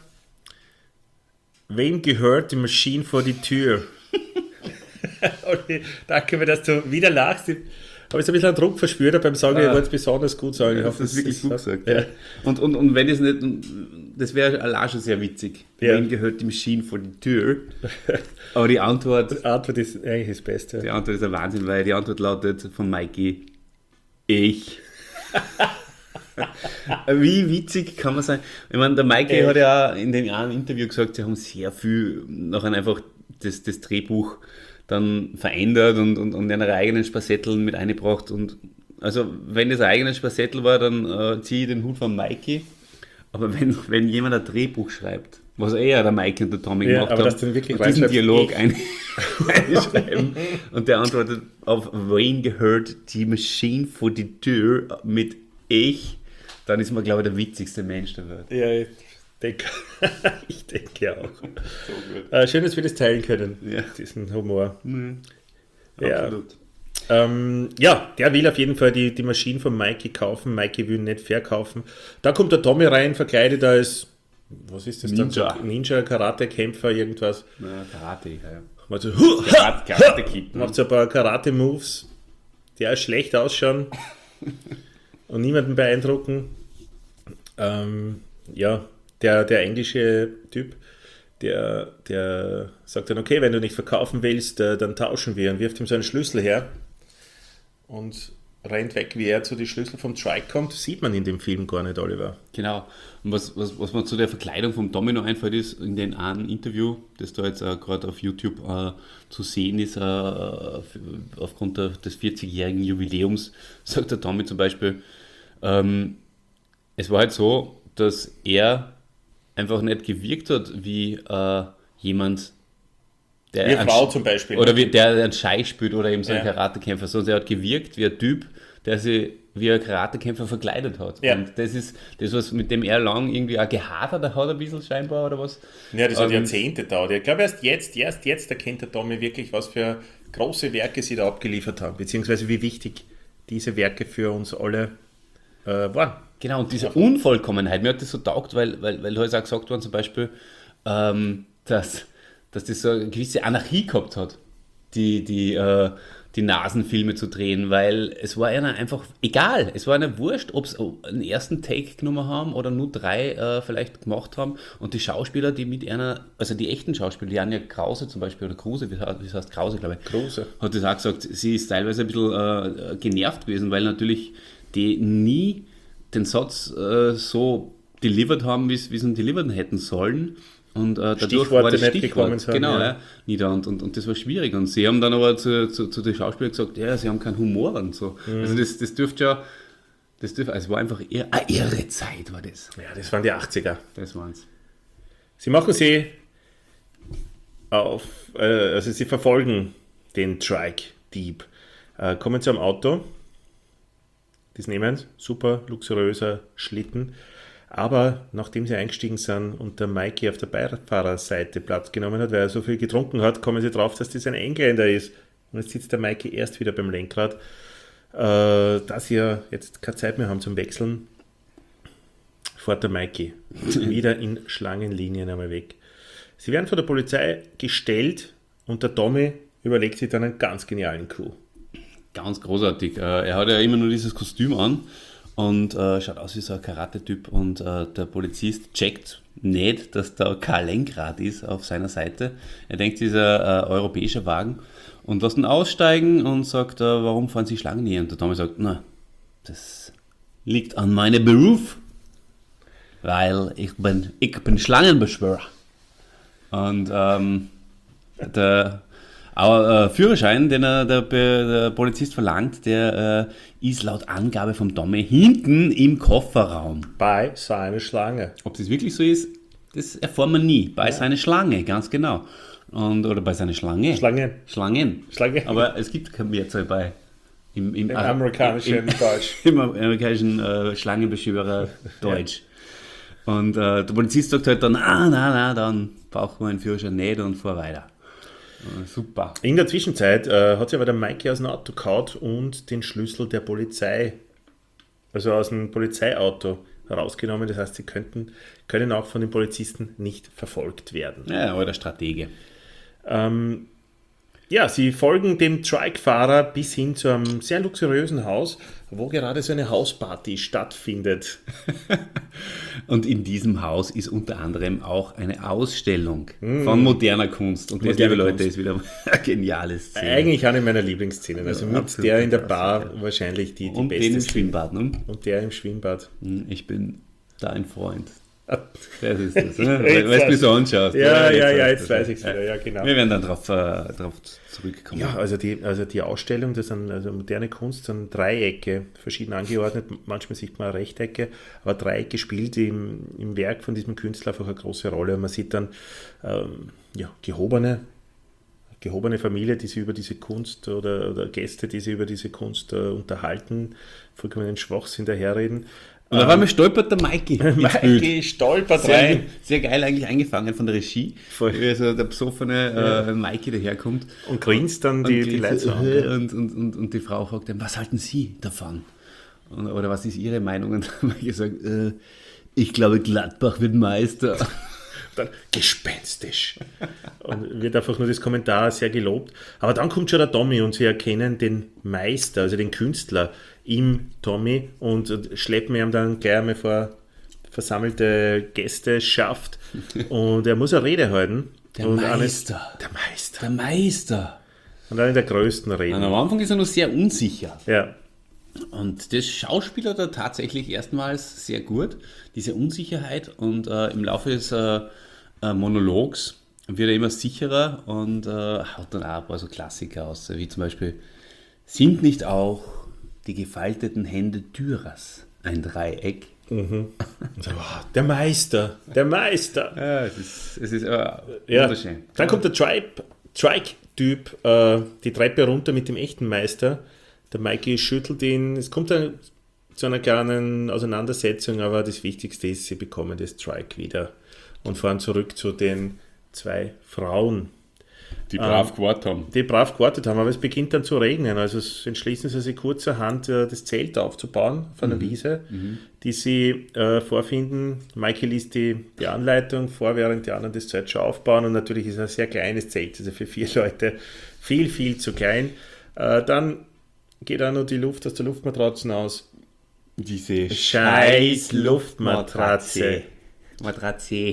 wem gehört die Maschine vor die Tür? Okay, danke mir, dass du wieder lachst. Ich habe jetzt ein bisschen einen Druck verspürt beim Sagen, Ah. ich wollte es besonders gut sagen. Ich Ja, hoffe, das ist wirklich es- gut gesagt. Ja. Ja. Und, und, und wenn es nicht, das wäre allein schon sehr witzig. Ja. Wem gehört die Maschine vor die Tür? Aber die Antwort, Die Antwort ist eigentlich das Beste. die Antwort ist ein Wahnsinn, weil die Antwort lautet von Mikey, ich. Wie witzig kann man sein? Ich meine, der Mikey Echt? hat ja in dem einen Interview gesagt, sie haben sehr viel nachher einfach das, das Drehbuch dann verändert und, und, und ihre eigenen Spassetteln mit eingebracht. Und also, wenn das ein eigenes Spassettel war, dann äh, ziehe ich den Hut von Mikey. Aber wenn, wenn jemand ein Drehbuch schreibt, was eher der Mikey und der Tommy Ja, gemacht aber haben, dass du dann wirklich und diesen reinschreibst, Dialog ich. ein, einschreiben und der antwortet auf wen gehört die Maschine vor die Tür mit ich, dann ist man, glaube ich, der witzigste Mensch der Welt. Ja, ich denke, ich denke auch. Äh, schön, dass wir das teilen können, Ja. diesen Humor. Ja. Absolut. Ähm, ja, der will auf jeden Fall die, die Maschine von Mikey kaufen. Mikey will nicht verkaufen. Da kommt der Tommy rein, verkleidet als, was ist das Ninja. dann? So? Ninja, Karate-Kämpfer, irgendwas. Ja, Karate, ja. Macht so, hu, ha, Karate, Karate Kid. macht so ein paar Karate-Moves, die auch schlecht ausschauen und niemanden beeindrucken. Ähm, ja, der, der englische Typ, der, der sagt dann, okay, wenn du nicht verkaufen willst, äh, dann tauschen wir, und wirft ihm so einen Schlüssel her und rennt weg, wie er zu den Schlüssel vom Trike kommt. Sieht man in dem Film gar nicht, Oliver. Genau. Und was, was, was mir zu der Verkleidung vom Tommy noch einfällt, ist, in dem einen Interview, das da jetzt äh, gerade auf YouTube äh, zu sehen ist, äh, aufgrund der, des vierzigjährigen Jubiläums, sagt der Tommy zum Beispiel, ähm, es war halt so, dass er einfach nicht gewirkt hat wie äh, jemand, der Wie eine einen Frau Sch- zum Beispiel. Oder wie, der einen Schei spielt oder eben so ein Ja. Karatekämpfer. Sondern er hat gewirkt wie ein Typ, der sich wie ein Karatekämpfer verkleidet hat. Ja. Und das ist das, was mit dem er lang irgendwie auch gehadert hat, ein bisschen scheinbar oder was. Ja, das hat Ähm, Jahrzehnte gedauert. Ich glaube, erst jetzt, erst jetzt erkennt der Tommy wirklich, was für große Werke sie da abgeliefert haben, beziehungsweise wie wichtig diese Werke für uns alle äh, waren. Genau, und diese Unvollkommenheit, mir hat das so taugt, weil, weil, weil heute auch gesagt worden zum Beispiel, ähm, dass, dass das so eine gewisse Anarchie gehabt hat, die, die, äh, die Nasenfilme zu drehen, weil es war einer einfach egal, es war einer wurscht, ob sie einen ersten Take genommen haben oder nur drei äh, vielleicht gemacht haben, und die Schauspieler, die mit einer, also die echten Schauspieler, die Anja Krause zum Beispiel, oder Kruse, wie heißt, wie heißt Krause, glaube ich, Kruse. hat das auch gesagt, sie ist teilweise ein bisschen äh, genervt gewesen, weil natürlich die nie den Satz äh, so delivered haben, wie sie ihn delivern hätten sollen. Und äh, dadurch Stichworte war das nicht Stichwort, gekommen sind, genau, ja. ja. nieder. Und, und, und das war schwierig. Und sie haben dann aber zu, zu, zu den Schauspielern gesagt, ja, sie haben keinen Humor und so. Mhm. Also das, das dürfte ja, das dürfte, also es war einfach eher eine irre Zeit, war das. Ja, das waren die achtziger. Das waren's. Sie machen sie auf, äh, also sie verfolgen den Trike-Dieb, äh, kommen zu einem Auto, das nehmen, super luxuriöser Schlitten, aber nachdem sie eingestiegen sind und der Mikey auf der Beifahrerseite Platz genommen hat, weil er so viel getrunken hat, kommen sie drauf, dass das ein Engländer ist. Und jetzt sitzt der Mikey erst wieder beim Lenkrad, äh, da sie ja jetzt keine Zeit mehr haben zum Wechseln, fährt der Mikey wieder in Schlangenlinien einmal weg. Sie werden von der Polizei gestellt und der Tommy überlegt sich dann einen ganz genialen Coup. Ganz großartig. Äh, Er hat ja immer nur dieses Kostüm an und äh, schaut aus wie so ein Karate-Typ, und äh, der Polizist checkt nicht, dass da kein Lenkrad ist auf seiner Seite. Er denkt, dieser äh, europäischer Wagen und lässt ihn aussteigen und sagt, äh, warum fahren Sie Schlangen hier? Und der Tommy sagt, na, das liegt an meinem Beruf, weil ich bin, ich bin Schlangenbeschwörer. Und ähm, der aber, äh, Führerschein, den er, der, der Polizist verlangt, der äh, ist laut Angabe vom Tommy hinten im Kofferraum. Bei seiner Schlange. Ob das wirklich so ist, das erfahren wir nie. Bei ja. seiner Schlange, ganz genau. Und, oder bei seiner Schlange. Schlangen. Schlangen. Schlange. Aber es gibt keine Mehrzahl bei. Im, im, Im amerikanischen im, im, Deutsch. Im amerikanischen äh, Schlangenbeschwörer Deutsch. Ja. Und äh, der Polizist sagt halt dann, ah, na, na, dann brauchen wir einen Führerschein nicht und fahr weiter. Äh, super. In der Zwischenzeit äh, hat sich aber der Mikey aus dem Auto gehaut und den Schlüssel der Polizei, also aus dem Polizeiauto herausgenommen. Das heißt, sie könnten, können auch von den Polizisten nicht verfolgt werden. Ja, aber der Stratege. Ähm, ja, sie folgen dem Trike-Fahrer bis hin zu einem sehr luxuriösen Haus, wo gerade so eine Hausparty stattfindet. Und in diesem Haus ist unter anderem auch eine Ausstellung mm. von moderner Kunst. Und das, liebe Leute, ist wieder eine geniale Szene. Eigentlich eine meiner Lieblingsszenen. Also ja, mit der in der Bar ja. wahrscheinlich die, die und beste. Und den im Schwimmbad. Ne? Und der im Schwimmbad. Ich bin dein Freund. Das ist das, ne? Weil du mich so anschaust. Ja, ja, ja, jetzt weiß ich es wieder, ja, genau. Wir werden dann darauf äh, drauf zurückkommen. Ja, also die, also die Ausstellung, das sind also moderne Kunst, sind Dreiecke, verschieden angeordnet, manchmal sieht man Rechtecke, aber Dreiecke spielt im, im Werk von diesem Künstler einfach eine große Rolle. Und man sieht dann ähm, ja, gehobene, gehobene Familie, die sich über diese Kunst oder, oder Gäste, die sich über diese Kunst äh, unterhalten, vollkommen Schwachsinn daherreden. Und auf einmal stolpert der Mikey. Mikey stolpert sehr, rein. Sehr geil eigentlich eingefangen von der Regie. Voll. Wie also der besoffene ja. äh, Mikey daherkommt. Und grinst dann die, die Leute so an. Und, und, und, und die Frau fragt dann, was halten Sie davon? Und, oder was ist Ihre Meinung? Und dann habe ich gesagt, äh, ich glaube Gladbach wird Meister. Dann gespenstisch. Und wird einfach nur das Kommentar sehr gelobt. Aber dann kommt schon der Tommy und sie erkennen den Meister, also den Künstler im Tommy und schleppen ihm dann gleich einmal vor versammelte Gästeschaft und er muss eine Rede halten. Der und Meister. Eines, der Meister. Der Meister. Und eine der größten Reden. Und am Anfang ist er noch sehr unsicher. Ja. Und das Schauspieler da tatsächlich erstmals sehr gut, diese Unsicherheit und äh, im Laufe des äh, äh, Monologs wird er immer sicherer und äh, haut dann auch ein paar so Klassiker aus, wie zum Beispiel, sind nicht auch die gefalteten Hände Dürers ein Dreieck? Mhm. So, wow, der Meister, der Meister. Ja, es ist, es ist äh, ja. wunderschön. Dann kommt der Trike-Typ äh, die Treppe runter mit dem echten Meister. Der Mikey schüttelt ihn. Es kommt dann zu einer kleinen Auseinandersetzung, aber das Wichtigste ist, sie bekommen das Trike wieder und fahren zurück zu den zwei Frauen. Die brav ähm, gewartet haben. Die brav gewartet haben, aber es beginnt dann zu regnen. Also es entschließen sie sich kurzerhand, äh, das Zelt aufzubauen auf einer mhm. Wiese, mhm. die sie äh, vorfinden. Mikey liest die, die Anleitung vor, während die anderen das Zelt schon aufbauen. Und natürlich ist es ein sehr kleines Zelt, also für vier Leute viel, viel zu klein. Äh, dann geht auch noch die Luft aus der Luftmatratze aus. Diese scheiß Luftmatratze. Matratze.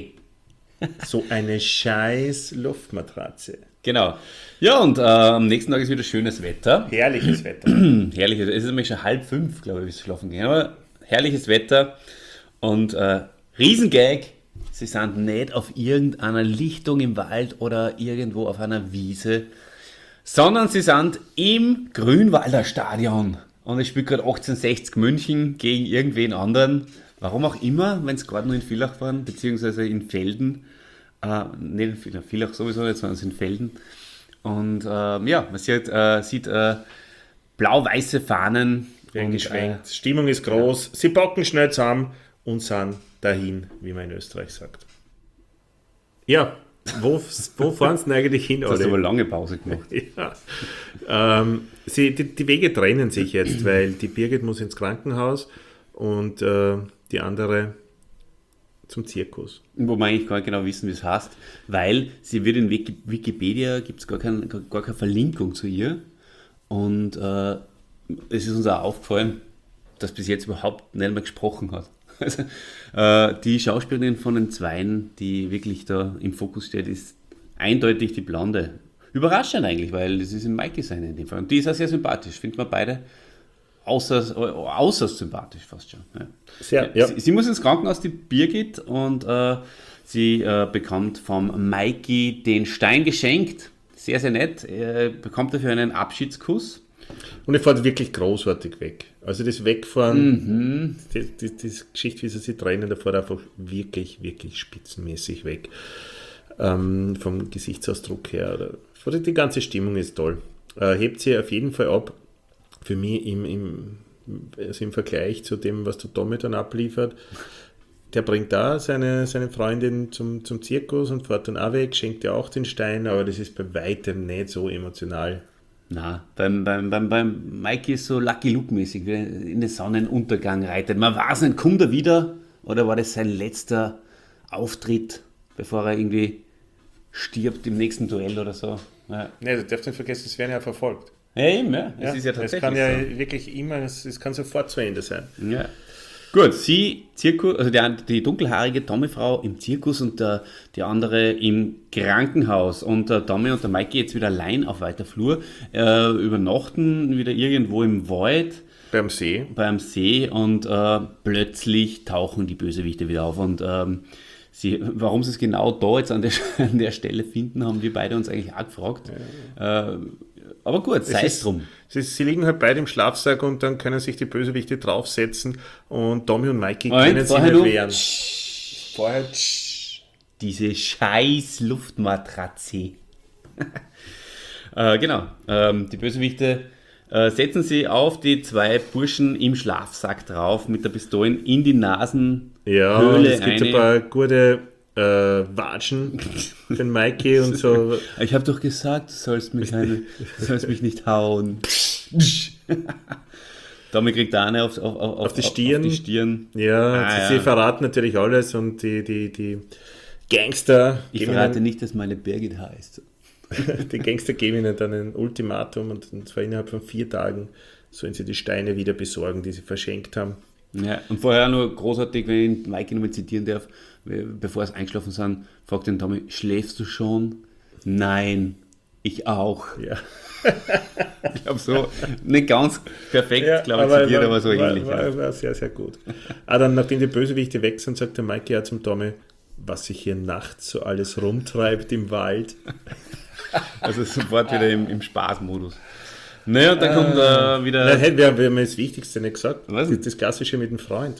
So eine scheiß Luftmatratze. Genau. Ja, und äh, am nächsten Tag ist wieder schönes Wetter. Herrliches Wetter. Herrliches. Es ist nämlich schon halb fünf, glaube ich, bis wir schlafen gehen. Aber herrliches Wetter und äh, Riesengag. Sie sind nicht auf irgendeiner Lichtung im Wald oder irgendwo auf einer Wiese, sondern sie sind im Grünwalder Stadion. Und es spielt gerade achtzehnhundertsechzig München gegen irgendwen anderen. Warum auch immer, wenn es gerade nur in Villach waren, beziehungsweise in Velden. Äh, nicht in Villach, Villach sowieso nicht, sondern es sind Velden. Und äh, ja, man sieht, äh, sieht äh, blau-weiße Fahnen. Werden geschwenkt. Äh, Stimmung ist groß. Ja. Sie packen schnell zusammen und sind dahin, wie man in Österreich sagt. Ja, wo, wo fahren sie denn eigentlich hin? Du hast aber lange Pause gemacht. Ja. Ähm, sie, die, die Wege trennen sich jetzt, weil die Birgit muss ins Krankenhaus und äh, die andere zum Zirkus. Wo wir eigentlich gar nicht genau wissen, wie es heißt, weil sie wird in Wiki- Wikipedia, gibt es gar, kein, gar keine Verlinkung zu ihr und äh, es ist uns auch aufgefallen, dass bis jetzt überhaupt nicht mehr gesprochen hat. Also, äh, die Schauspielerin von den Zweien, die wirklich da im Fokus steht, ist eindeutig die Blonde. Überraschend eigentlich, weil das ist ein Mikey sein in dem Fall. Und die ist auch sehr sympathisch, finden wir beide außer, außer sympathisch fast schon. Ja. Sehr, ja. Sie, sie muss ins Krankenhaus, die Birgit, und äh, sie äh, bekommt vom Mikey den Stein geschenkt. Sehr, sehr nett. Er bekommt dafür einen Abschiedskuss. Und er fährt wirklich großartig weg. Also das Wegfahren, mhm. die, die, die Geschichte, wie sie sich trennen, da fährt er einfach wirklich, wirklich spitzenmäßig weg. Ähm, vom Gesichtsausdruck her. Oder, die ganze Stimmung ist toll. Äh, hebt sie auf jeden Fall ab. Für mich im, im, also im Vergleich zu dem, was der Tommy dann abliefert. Der bringt da seine, seine Freundin zum, zum Zirkus und fährt dann auch weg, schenkt ihr auch den Stein, aber das ist bei weitem nicht so emotional. Na, beim, beim, beim, beim Mikey ist so Lucky Luke-mäßig, wie er in den Sonnenuntergang reitet. Man weiß nicht, kommt er wieder oder war das sein letzter Auftritt, bevor er irgendwie stirbt im nächsten Duell oder so? Ja. Nee, du darfst nicht vergessen, es werden ja verfolgt. Ja, eben, ja. Es ja, ist ja tatsächlich es kann ja so. wirklich immer, es, es kann sofort zu Ende sein. Ja. Gut, sie, Zirkus, also die, die dunkelhaarige Tommy-Frau im Zirkus und der, die andere im Krankenhaus. Und der Tommy und der Mikey jetzt wieder allein auf weiter Flur, äh, übernachten wieder irgendwo im Wald. Beim See. Beim See und äh, plötzlich tauchen die Bösewichte wieder auf. Und ähm, sie, warum sie es genau da jetzt an der, an der Stelle finden, haben wir beide uns eigentlich auch gefragt. Ja. Äh, aber gut, sei es drum. Sie, sie liegen halt beide im Schlafsack und dann können sich die Bösewichte draufsetzen und Tommy und Mikey Moment, können sich nicht wehren. Vorher diese scheiß Luftmatratze. äh, genau, ähm, die Bösewichte äh, setzen sie auf die zwei Burschen im Schlafsack drauf mit der Pistole in die Nasenhöhle. Ja, es gibt eine. ein paar gute äh, Watschen für den Mikey und so. Ich habe doch gesagt, du sollst mich, eine, du sollst mich nicht hauen. Tommy kriegt da eine auf, auf, auf, auf, die Stirn. auf die Stirn. Ja, ah, sie, ja, sie verraten natürlich alles und die, die, die Gangster Ich geben verrate ihnen, nicht, dass meine Birgit heißt. die Gangster geben ihnen dann ein Ultimatum und, und zwar innerhalb von vier Tagen sollen sie die Steine wieder besorgen, die sie verschenkt haben. Ja, und vorher nur großartig, wenn ich Mikey nochmal zitieren darf, bevor es eingeschlafen sind, fragt den Tommy, schläfst du schon? Nein, ich auch. Ja. Ich glaube so, nicht ganz perfekt, Ja, glaube ich, aber zitiert, war, aber so war, ähnlich. War, ja. war sehr, sehr gut. Ah, dann, nachdem die Bösewichte weg sind, sagt der Mikey ja zum Tommy, was sich hier nachts so alles rumtreibt im Wald. Also sofort wieder im, im Spaßmodus. Naja, und dann kommt äh, wieder... Nein, hey, wir, wir haben das Wichtigste nicht gesagt. Was? Das, das Klassische mit dem Freund.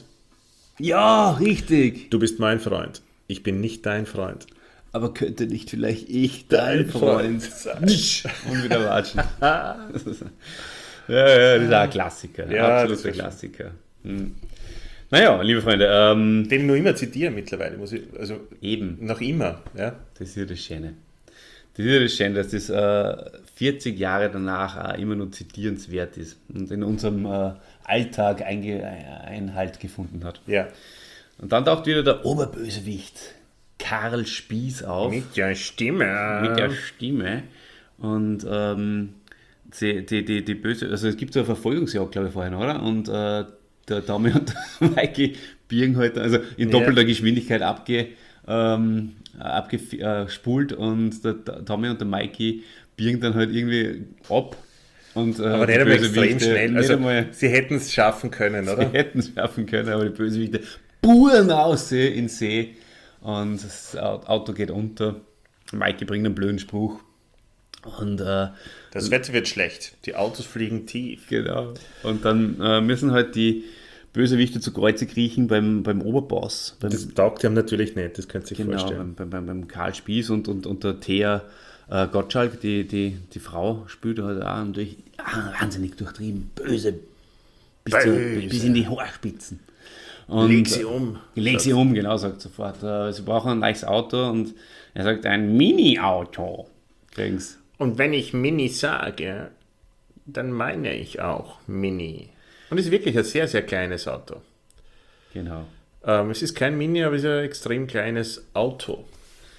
Ja, richtig. Du bist mein Freund. Ich bin nicht dein Freund. Aber könnte nicht vielleicht ich dein, Dein Freund, Freund sein? Und wieder watschen. ja, ja, das ist auch ein Klassiker. Ja, absoluter das ist Klassiker. Hm. Naja, liebe Freunde, ähm, Den ich noch immer zitiere mittlerweile. Muss ich, also eben, noch immer. Ja. das ist ja das Schöne. Das ist ja das Schöne, dass das äh, vierzig Jahre danach auch immer noch zitierenswert ist und in unserem äh, Alltag einge- Einhalt gefunden hat. ja. Und dann taucht wieder der Oberbösewicht Karl Spieß auf. Mit der Stimme. Mit der Stimme. Und ähm, die, die, die, die böse, also es gibt so eine Verfolgungsjagd, glaube ich, vorhin, oder? Und äh, der Tommy und der Mikey biegen halt, also in doppelter Ja. Geschwindigkeit abge, ähm, abgespult und der, der Tommy und der Mikey biegen dann halt irgendwie ab. Und, äh, Aber die nicht einmal extrem Bösewichte schnell. nicht Also, einmal- sie hätten es schaffen können, Sie oder? hätten es schaffen können, aber die Bösewichte buhren aus in den See und das Auto geht unter. Mikey bringt einen blöden Spruch. Und äh, Das Wetter wird schlecht. Die Autos fliegen tief. genau. Und dann äh, müssen halt die Bösewichte zu Kreuze kriechen beim, beim Oberboss. Beim, Das taugt ihm natürlich nicht, das könnt ihr sich genau, vorstellen. beim, beim, beim Karl Spieß und, und, und der Thea äh, Gottschalk, die, die, die Frau, spielt halt auch natürlich ah, wahnsinnig durchtrieben. Böse. Bis, zu, Böse. bis in die Haarspitzen. Und, Leg sie um. Leg sie um, genau, sagt sofort. Äh, sie brauchen ein leichtes Auto und er sagt ein Mini-Auto. Kriegen's. Und wenn ich Mini sage, dann meine ich auch Mini. Und es ist wirklich ein sehr, sehr kleines Auto. Genau. Ähm, es ist kein Mini, aber es ist ein extrem kleines Auto.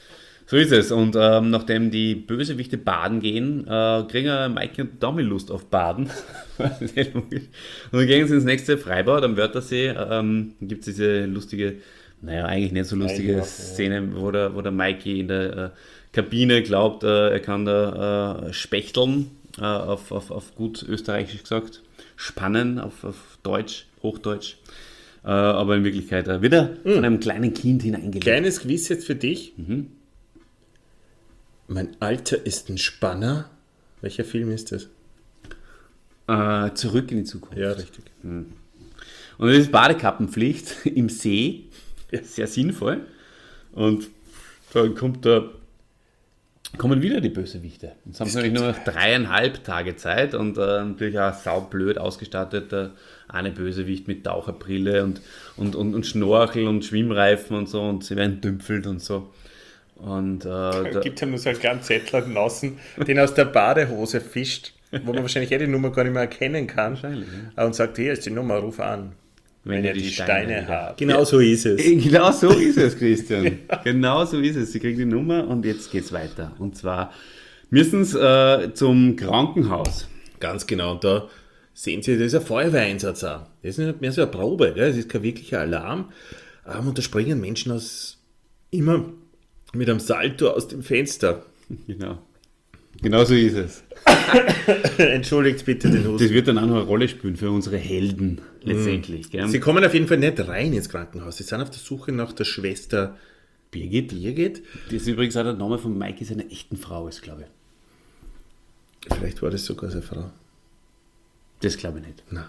So ist es. Und ähm, nachdem die Bösewichte baden gehen, äh, kriegen Maike und Tommy Lust auf Baden. Und dann gehen sie ins nächste Freibad am Wörthersee. Ähm, da gibt es diese lustige, naja, eigentlich nicht so lustige Einlauf, Szene, wo der, wo der Mikey in der äh, Kabine glaubt, äh, er kann da äh, spechteln, äh, auf, auf, auf gut österreichisch gesagt, spannen, auf, auf Deutsch, Hochdeutsch. Äh, aber in Wirklichkeit äh, wieder Mhm. von einem kleinen Kind hineingelegt. Kleines Quiz jetzt für dich. Mhm. Mein Alter ist ein Spanner. Welcher Film ist das? Äh, zurück in die Zukunft. Ja, richtig. Und das ist Badekappenpflicht im See. Sehr sinnvoll. Und dann kommt da, kommen wieder die Bösewichte. Jetzt haben sie natürlich nur noch dreieinhalb Tage Zeit und äh, natürlich auch saublöd ausgestattet. Der eine Bösewicht mit Taucherbrille und, und, und, und Schnorchel und Schwimmreifen und so und sie werden dümpfelt und so. Und, äh, Es da, gibt ja nur so einen kleinen Zettel draußen, den aus der Badehose fischt, wo man wahrscheinlich eh die Nummer gar nicht mehr erkennen kann. Wahrscheinlich, ja. Und sagt, hier ist die Nummer, ruf an. wenn ihr die Steine, habt. Genau Ja. so ist es. Genau so ist es, Christian. Genau so ist es. Sie kriegen die Nummer und jetzt geht's weiter. Und zwar müssen sie äh, zum Krankenhaus. Ganz genau. Und da sehen Sie, das ist ein Feuerwehreinsatz auch. Das ist nicht mehr so eine Probe, gell? Das ist kein wirklicher Alarm. Ähm, Und da springen Menschen aus immer mit einem Salto aus dem Fenster. Genau. Genau so ist es. Entschuldigt bitte den Husten. Das wird dann auch noch eine Rolle spielen für unsere Helden letztendlich. Gell? Sie kommen auf jeden Fall nicht rein ins Krankenhaus. Sie sind auf der Suche nach der Schwester Birgit. Birgit. Das ist übrigens auch der Name von Mikey, seiner echten Frau ist, glaube ich. Vielleicht war das sogar seine Frau. Das glaube ich nicht. Nein.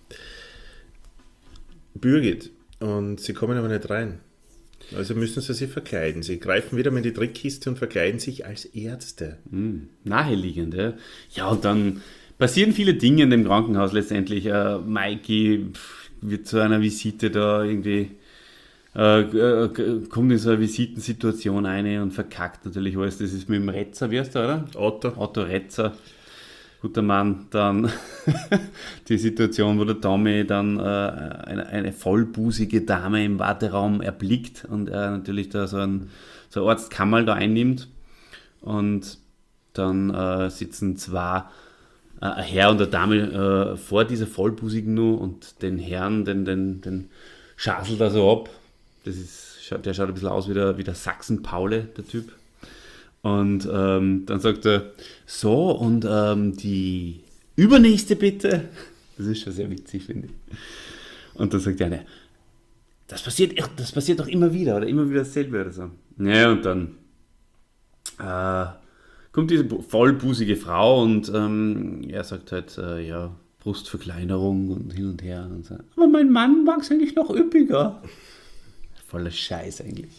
Birgit. Und sie kommen aber nicht rein. Also müssen sie sich verkleiden. Sie greifen wieder mal in die Trickkiste und verkleiden sich als Ärzte. Naheliegend, ja. Ja, und dann passieren viele Dinge in dem Krankenhaus letztendlich. Äh, Mikey pff, wird zu einer Visite da irgendwie, äh, äh, kommt in so eine Visitensituation rein und verkackt natürlich alles. Das ist mit dem Retzer, wie heißt der, oder? Otto. Otto Retzer. Guter Mann. Dann die Situation, wo der Tommy dann äh, eine, eine vollbusige Dame im Warteraum erblickt und er natürlich da so ein, so ein Arztkammerl da einnimmt. Und dann äh, sitzen zwei, äh, ein Herr und eine Dame äh, vor dieser Vollbusigen nur und den Herrn, den, den, den schaselt er so ab. Das ist, schaut- der schaut ein bisschen aus wie der, wie der Sachsen-Paule, der Typ. Und ähm, dann sagt er, so, und ähm, die übernächste bitte. Das ist schon sehr witzig, finde ich. Und dann sagt der eine, das passiert, das passiert doch immer wieder, oder immer wieder dasselbe oder so. Ja, und dann äh, kommt diese bu- vollbusige Frau und ähm, er sagt halt, äh, ja, Brustverkleinerung und hin und her. Und so. Aber mein Mann mag es eigentlich noch üppiger. Voller Scheiß eigentlich.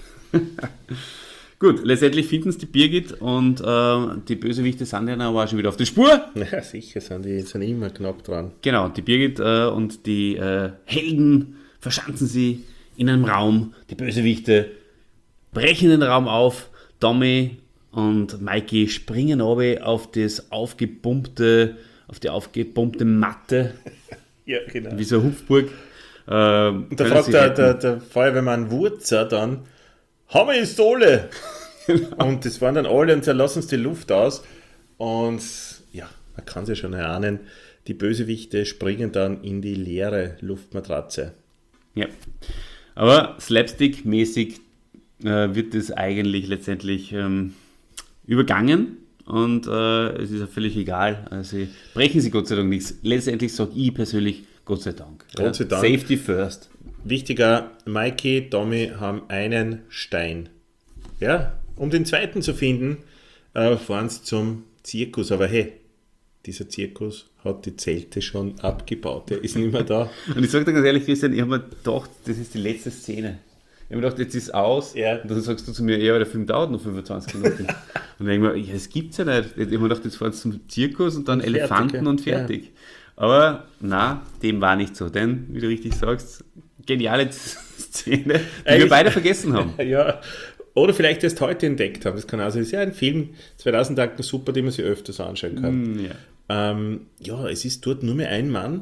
Gut, letztendlich finden es die Birgit und äh, die Bösewichte sind ja aber auch schon wieder auf der Spur. Ja, sicher sind die sind immer knapp dran. Genau, die Birgit äh, und die äh, Helden verschanzen sie in einem Raum. Die Bösewichte brechen den Raum auf. Tommy und Mikey springen runter auf das aufgepumpte, auf die aufgepumpte Matte, Ja, genau. wie so eine Hupfburg. Äh, Und da fragt der, der, der Feuerwehrmann Wurzer dann, haben wir Pistole? Und das waren dann alle und zerlassen uns die Luft aus. Und ja, man kann es ja schon erahnen, die Bösewichte springen dann in die leere Luftmatratze. Ja. Aber slapstick-mäßig äh, wird es eigentlich letztendlich ähm, übergangen und äh, es ist ja völlig egal. Also brechen sie Gott sei Dank nichts. Letztendlich sage ich persönlich Gott sei Dank. Gott sei Dank. Safety first. Wichtiger, Mikey, Tommy haben einen Stein. Ja, um den zweiten zu finden, äh, fahren sie zum Zirkus. Aber hey, dieser Zirkus hat die Zelte schon abgebaut. Der ist nicht mehr da. Und ich sage dir ganz ehrlich, Christian, ich habe mir gedacht, das ist die letzte Szene. Ich habe mir gedacht, jetzt ist es aus. Ja. Und dann sagst du zu mir, ja, der Film dauert noch fünfundzwanzig Minuten. Und dann denke ich mir, ja, das gibt's ja nicht. Ich habe mir gedacht, jetzt fahren sie zum Zirkus und dann Und fertig, Elefanten ja. und fertig. Aber na, dem war nicht so. Denn, wie du richtig sagst, geniale Szene, die wir Eigentlich- beide vergessen haben. Ja, oder vielleicht erst heute entdeckt haben. Das kann also, das ist ja ein Film, zweitausend Akten super, den man sich öfters anschauen kann. Ja. Ähm, ja, es ist dort nur mehr ein Mann,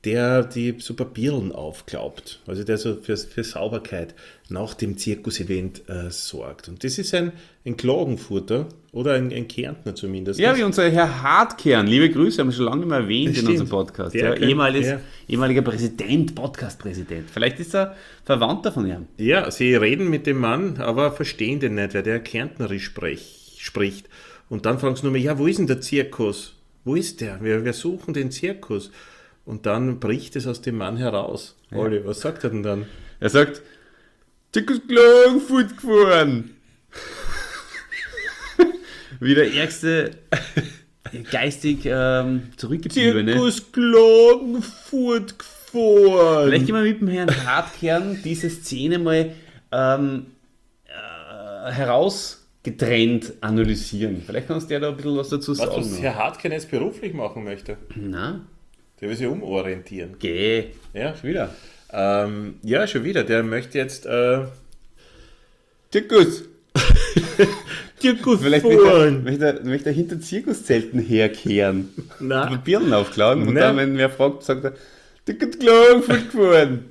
der die so Papierlen aufklaubt, also der so für, für Sauberkeit nach dem Zirkusevent äh, sorgt. Und das ist ein, ein Klagenfurter oder ein, ein Kärntner zumindest. Ja, wie unser Herr Hartkern. Liebe Grüße, haben wir schon lange nicht mehr erwähnt Das in stimmt. unserem Podcast. Der Ja, könnte- ehemaliges, ja. Ehemaliger Präsident, Podcast-Präsident. Vielleicht ist er Verwandter von ihm. Ja, sie reden mit dem Mann, aber verstehen den nicht, weil der Kärntnerisch sprech, spricht. Und dann fragen sie nur mehr, ja, wo ist denn der Zirkus? Wo ist der? Wir, wir suchen den Zirkus. Und dann bricht es aus dem Mann heraus. Olli, was sagt er denn dann? Er sagt, Zirkus Klagenfurt gefahren. Wie der ärgste geistig ähm, zurückgebliebene. Klagenfurt gefahren. Vielleicht gehen wir mit dem Herrn Hartkern diese Szene mal ähm, äh, herausgetrennt analysieren. Vielleicht kannst du ja da ein bisschen was dazu Was, sagen. was noch. Herr Hartken jetzt beruflich machen möchte. Na, Der will sich umorientieren. geh. Ja, Schon wieder. ähm, ja schon wieder. Der möchte jetzt äh, Zirkus. Zirkus Vielleicht möchte er, möchte, er, möchte er hinter Zirkuszelten herkehren. Na. Papieren aufklagen und Nein. dann, wenn wer fragt, sagt er, Zirkus Klagenfurt gefahren.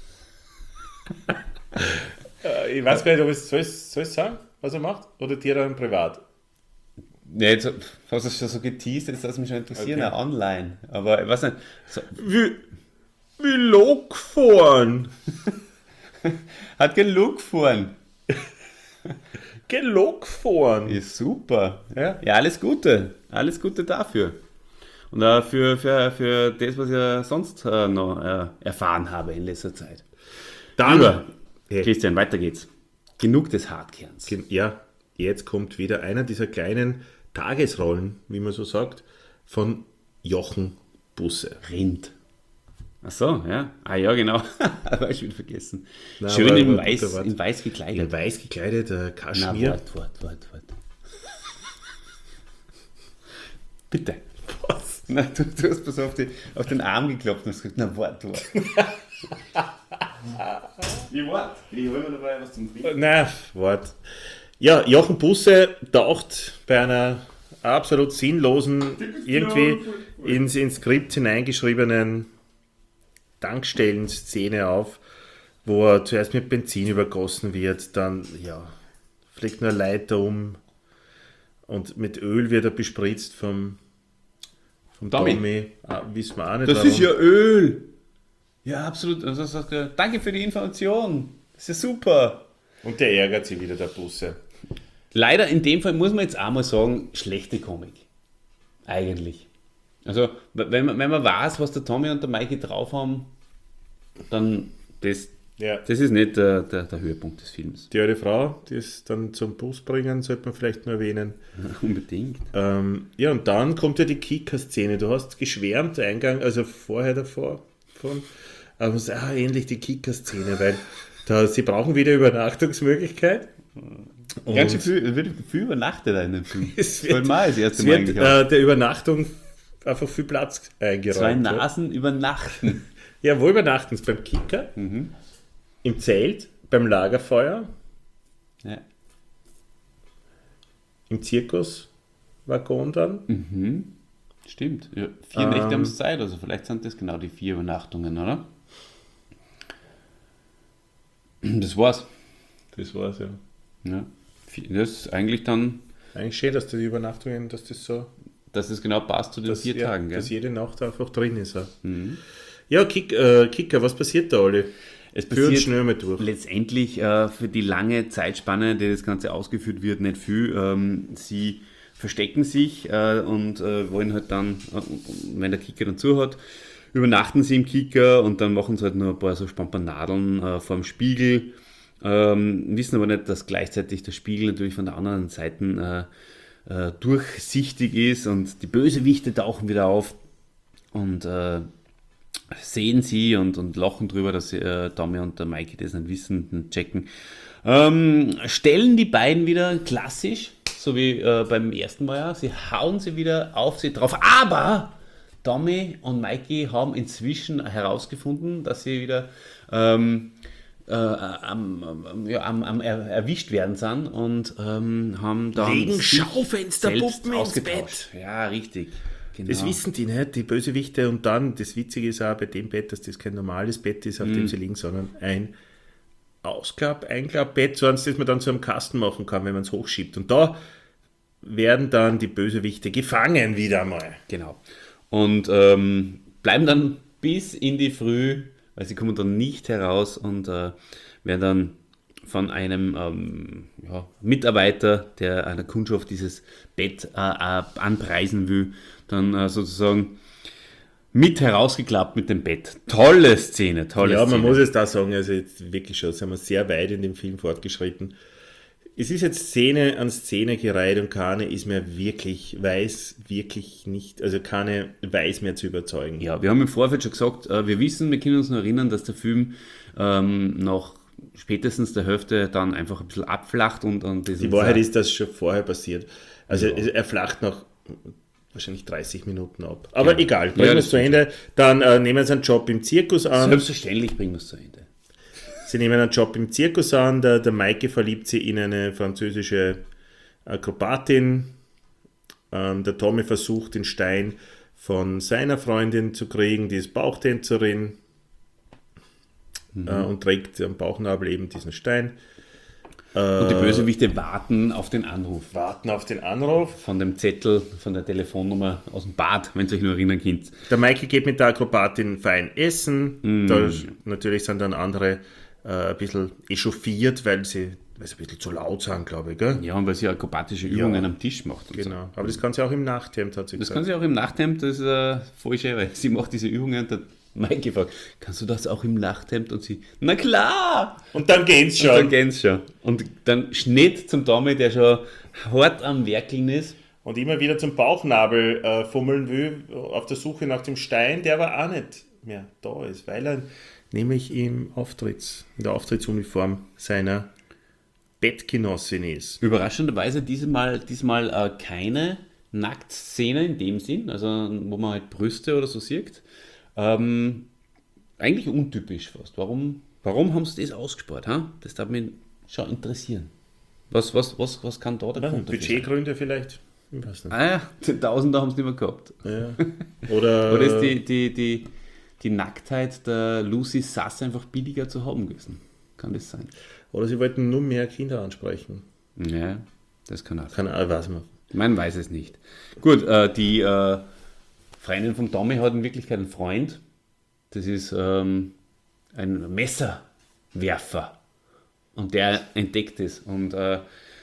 Äh, ich weiß gar nicht, ob ich soll ich soll ich sagen, was er macht? Oder dir dann privat? Ja, jetzt hast du es schon so geteased, jetzt lass mich schon interessieren, Okay. auch online. Aber ich weiß nicht, so, Wie, wie Lok fahren. hat keinen Look gefahren. Geh Lok fahren. Ist super. Ja. Ja, alles Gute. Alles Gute dafür. Und auch für, für, für das, was ich sonst äh, noch äh, erfahren habe in letzter Zeit. Dann, Über. Ja. Christian, weiter geht's. Genug des Hartkerns. Gen- ja, jetzt kommt wieder einer dieser kleinen Tagesrollen, wie man so sagt, von Jochen Busse. Rind. Ach so, ja. Ah ja, genau. Habe ich wieder vergessen. Na, Schön aber- in, aber weiß, bitte, warte. in weiß In gekleidet. weiß gekleidet, äh, Na, Kaschmir. wart, wart, wart, wart. Bitte. Was? Na, du, du hast bloß auf, die, auf den Arm geklopft und hast gesagt, na, wart, wart. Ich wart. Ich hol mir dabei was zum Trinken. Na, wart. Ja, Jochen Busse taucht bei einer absolut sinnlosen, irgendwie ins, ins Skript hineingeschriebenen Tankstellen-Szene auf, wo er zuerst mit Benzin übergossen wird, dann ja, fliegt nur eine Leiter um und mit Öl wird er bespritzt vom, vom Tommy. Tommy. Ah, wissen wir auch nicht, Das warum. ist ja Öl. Ja, absolut. Also, sagt er, danke für die Information. Das ist ja super. Und der ärgert sich wieder, der Busse. Leider in dem Fall muss man jetzt auch mal sagen, schlechte Komik. Eigentlich. Also, wenn man, wenn man weiß, was der Tommy und der Mikey drauf haben, dann das, Ja. das ist nicht der, der, der Höhepunkt des Films. Die alte Frau, die es dann zum Bus bringen, sollte man vielleicht nur erwähnen. Unbedingt. Ähm, ja, und dann kommt ja die Kicker-Szene. Du hast geschwärmt, Eingang, also vorher davor, von, aber man sagt, ah, endlich die Kicker-Szene, weil da, sie brauchen wieder Übernachtungsmöglichkeit. Und Ganz schön viel, wird viel übernachtet in dem Film. es Voll mal das erste es Mal wird eigentlich auch. äh, der Übernachtung einfach viel Platz eingeräumt. Zwei ja. Nasen übernachten. Ja, wo übernachten sie? Beim Kicker, Mhm. im Zelt, beim Lagerfeuer, Ja. im Zirkuswaggon dann. Stimmt. Ja, vier Ähm. Nächte haben sie Zeit, also vielleicht sind das genau die vier Übernachtungen, oder? Das war's. Das war's, ja. Ja. Vier- Das ist eigentlich dann, Eigentlich schön, dass die Übernachtungen, dass das so, dass es genau passt zu den dass, vier ja, Tagen. Gell? dass jede Nacht einfach drin ist. auch. Ja, Kick, äh, Kicker, was passiert da, Olli? Es Führ uns passiert schnell mal durch. letztendlich äh, für die lange Zeitspanne, die das Ganze ausgeführt wird, nicht viel. Ähm, sie verstecken sich äh, und äh, wollen halt dann, äh, wenn der Kicker dann zu hat, übernachten sie im Kicker und dann machen sie halt nur ein paar so Spampanadeln äh, vor dem Spiegel. Ähm, wissen aber nicht, dass gleichzeitig der Spiegel natürlich von der anderen Seite äh, äh, durchsichtig ist und die Bösewichte tauchen wieder auf und äh, sehen sie und, und lachen drüber, dass sie, äh, Tommy und der Mikey das nicht wissen und checken. Ähm, stellen die beiden wieder klassisch, so wie äh, beim ersten Mal. Ja. Sie hauen sie wieder auf sie drauf. Aber Tommy und Mikey haben inzwischen herausgefunden, dass sie wieder ähm, äh, am, am, ja, am, am er, erwischt werden sind und ähm, haben dann Legen sich Schaufensterpuppen selbst ins ausgetauscht. Ja, richtig. genau. Das wissen die nicht, die Bösewichte. Und dann, das Witzige ist auch bei dem Bett, dass das kein normales Bett ist, auf Mhm. dem sie liegen, sondern ein Ausklapp-, Einklappbett, so eins, das man dann zu einem Kasten machen kann, wenn man es hochschiebt. Und da werden dann die Bösewichte gefangen wieder mal. Genau. Und ähm, bleiben dann bis in die Früh, weil sie kommen dann nicht heraus und äh, werden dann von einem ähm, ja, Mitarbeiter, der einer Kundschaft dieses Bett äh, äh, anpreisen will, dann äh, sozusagen mit herausgeklappt mit dem Bett. Tolle Szene, tolle Ja, Szene. man muss es da sagen, also jetzt wirklich schon, sind wir sehr weit in dem Film fortgeschritten. Es ist jetzt Szene an Szene gereiht und keine ist mehr wirklich, weiß wirklich nicht, also keine weiß mehr zu überzeugen. Ja, wir haben im Vorfeld schon gesagt, äh, wir wissen, wir können uns noch erinnern, dass der Film ähm, nach spätestens der Hälfte dann einfach ein bisschen abflacht und, und Die Wahrheit ist, dass schon vorher passiert. Also er flacht nach wahrscheinlich dreißig Minuten ab. Aber Ja. egal, bringen Ja, wir das es zu Ende. Dann äh, nehmen sie einen Job im Zirkus an. selbstverständlich bringen wir es zu Ende. Sie nehmen einen Job im Zirkus an. Der, der Maike verliebt sie in eine französische Akrobatin. Ähm, der Tommy versucht, den Stein von seiner Freundin zu kriegen, die ist Bauchtänzerin. Mhm. Äh, und trägt am Bauchnabel eben diesen Stein. Und die Bösewichte warten auf den Anruf. Warten auf den Anruf. Von dem Zettel, von der Telefonnummer aus dem Bad, wenn ihr euch nur erinnern könnt. Der Maike geht mit der Akrobatin fein essen. Mm. Da, natürlich sind dann andere äh, ein bisschen echauffiert, weil sie, weil sie ein bisschen zu laut sind, glaube ich. Gell? Ja, und weil sie akrobatische Übungen am Tisch macht. Und Genau. Aber das kann sie auch im Nachthemd, hat sie So. Das gesagt. kann sie auch im Nachthemd, das ist äh, voll schön, weil sie macht diese Übungen und der Mike gefragt, kannst du das auch im Nachthemd? Und sie, na klar! Und dann geht's schon. Und dann geht's schon. Und dann Schnitt zum Tommy, der schon hart am Werkeln ist. Und immer wieder zum Bauchnabel äh, fummeln will, auf der Suche nach dem Stein, der aber auch nicht mehr da ist, weil er nämlich im Auftritts, in der Auftrittsuniform seiner Bettgenossin ist. Überraschenderweise diesmal, diesmal äh, keine Nacktszene in dem Sinn, also wo man halt Brüste oder so sieht. Ähm, eigentlich untypisch fast. Warum, warum haben sie das ausgespart? Ha? Das darf mich schon interessieren. Was, was, was, was kann da der Ja, Grund dafür sein? Budgetgründe vielleicht? Ich weiß nicht. Ah ja, den Tausender haben sie nicht mehr gehabt. Ja. Oder, Oder ist die, die, die, die Nacktheit der Lucy Sass einfach billiger zu haben gewesen? Kann das sein? oder sie wollten nur mehr Kinder ansprechen. Ja, das kann auch sein. Kann, äh, weiß man. Man weiß es nicht. Gut, äh, die äh, Freundin von Tommy hat in Wirklichkeit einen Freund. Das ist ähm, ein Messerwerfer. Und der entdeckt es. Und äh,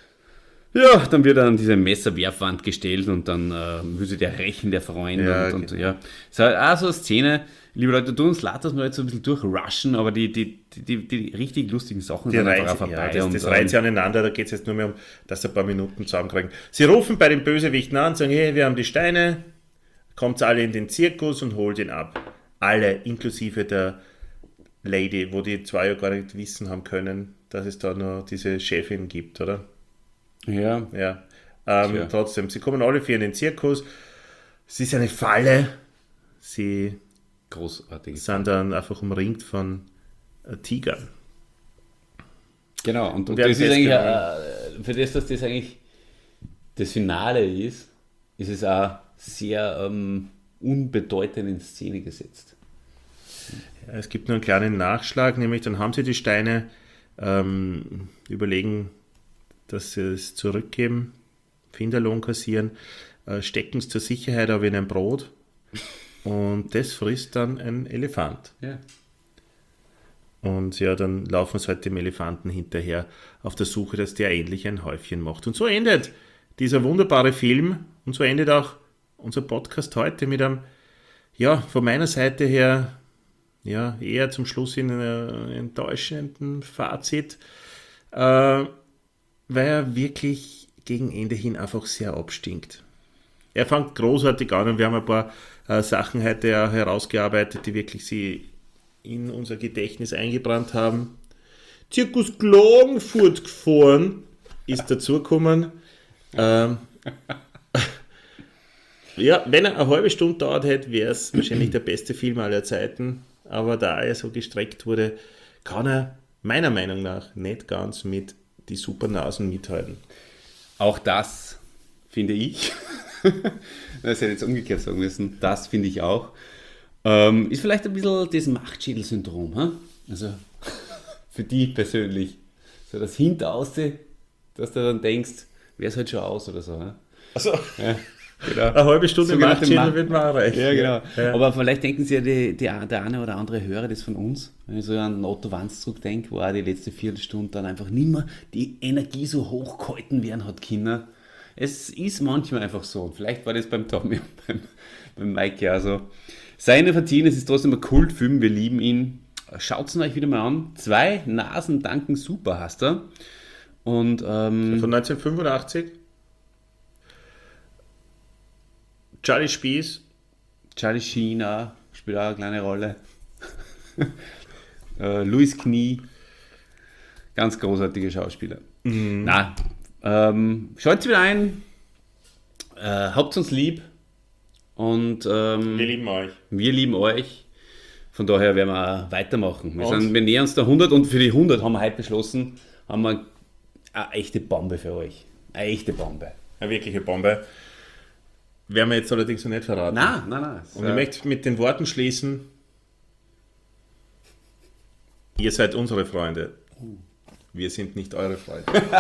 ja, dann wird er an diese Messerwerfwand gestellt und dann äh, will sich der rächen, der Freund. Ja, und, und genau. ja. Es ist halt auch so eine Szene, liebe Leute, tun uns leid, dass wir jetzt so ein bisschen durchrushen, aber die, die, die, die, die richtig lustigen Sachen Die sind reihen, einfach auch ja, vorbei. das, und, das ähm, reiht sie aneinander, da geht es jetzt nur mehr um, dass sie ein paar Minuten zusammenkriegen. Sie rufen bei den Bösewichten an, sagen, hey, wir haben die Steine, kommt alle in den Zirkus und holt ihn ab. Alle, inklusive der Lady, wo die zwei ja gar nicht wissen haben können, dass es da noch diese Chefin gibt, oder? ja, Ja. Ähm, Tja. trotzdem, sie kommen alle vier in den Zirkus. Es ist eine Falle. Sie großartig. sind dann einfach umringt von äh, Tigern. Genau, und, und werden das ist eigentlich, festgenommen. äh, für das, dass das eigentlich das Finale ist, ist es auch sehr ähm, unbedeutend in Szene gesetzt. Ja, es gibt nur einen kleinen Nachschlag, nämlich dann haben sie die Steine, ähm, überlegen, dass sie es zurückgeben, Finderlohn kassieren, äh, stecken es zur Sicherheit aber in ein Brot und das frisst dann ein Elefant. Ja. Und ja, dann laufen sie halt dem Elefanten hinterher auf der Suche, dass der endlich ein Häufchen macht. Und so endet dieser wunderbare Film und so endet auch unser Podcast heute mit einem, ja, von meiner Seite her, ja, eher zum Schluss in einem enttäuschenden Fazit, äh, weil er wirklich gegen Ende hin einfach sehr abstinkt. Er fängt großartig an und wir haben ein paar äh, Sachen heute auch herausgearbeitet, die wirklich sie in unser Gedächtnis eingebrannt haben. Zirkus Klagenfurt gefahren ist dazugekommen. Ähm, ja, wenn er eine halbe Stunde dauert hätte, wäre es wahrscheinlich der beste Film aller Zeiten. Aber da er so gestreckt wurde, kann er meiner Meinung nach nicht ganz mit die Supernasen mithalten. Auch das finde ich. Das hätte ich jetzt umgekehrt sagen müssen. Das finde ich auch. Ähm, ist vielleicht ein bisschen das Machtschädel-Syndrom. Hm? Also für die persönlich. So das Hinterauste, dass du dann denkst, wäre es halt schon aus oder so. Hm? Also, Ja, genau. eine halbe Stunde Sogenannte Machtschädel Macht- wird man auch reichen. Ja, genau. Ja. Aber vielleicht denken sich ja die, die, der eine oder andere Hörer das von uns, wenn ich so an Otto Wanz zurückdenke, wo auch die letzte Viertelstunde dann einfach nicht mehr die Energie so hoch gehalten werden hat, Kinder. Es ist manchmal einfach so. Und vielleicht war das beim Tommy und beim, beim Mike ja so. Seine verziehen, es ist trotzdem ein Kultfilm, wir lieben ihn. Schaut es euch wieder mal an. Zwei Nasen danken super hast er. Und ähm, Von neunzehnhundertfünfundachtzig. Charlie Spieß. Charlie Sheen auch, spielt auch eine kleine Rolle. äh, Louis Knie, ganz großartige Schauspieler. Mhm. Na, ähm, schaut wieder ein, äh, habt uns lieb und ähm, Wir lieben euch. wir lieben euch. Von daher werden wir auch weitermachen. Wir, Und? sind, wir nähern uns der hundert und für die hundert haben wir heute beschlossen, haben wir eine echte Bombe für euch. Eine echte Bombe. Eine wirkliche Bombe. Werden wir jetzt allerdings noch nicht verraten. Nein, nein, nein. Und ich möchte mit den Worten schließen: Ihr seid unsere Freunde. Wir sind nicht eure Freunde.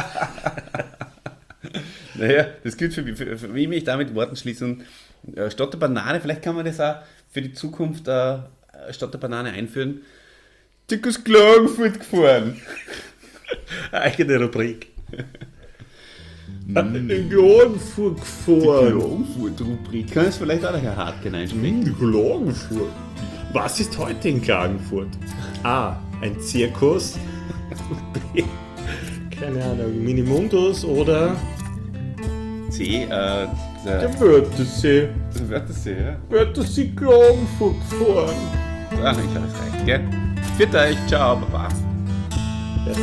Naja, das gilt für mich. Für, für mich möchte ich damit Worten schließen. Äh, statt der Banane, vielleicht kann man das auch für die Zukunft äh, statt der Banane einführen. Dick aus Klagenfurt gefahren. Eine eigene Rubrik. In Klagenfurt gefahren. Klagenfurt-Rubrik. Kann es vielleicht auch noch Herr Hartgen einsprechen? In Klagenfurt. Was ist heute in Klagenfurt? A. Ein Zirkus. B. Keine Ahnung. Minimundus oder C, äh, der der Wörthersee. Wörthersee, ja. Wörthersee Klagenfurt gefahren. Ach, ich glaube, es reicht, gell? Für euch, ciao, Baba. Yes.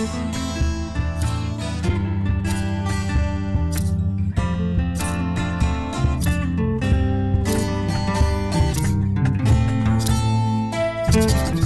Thank you.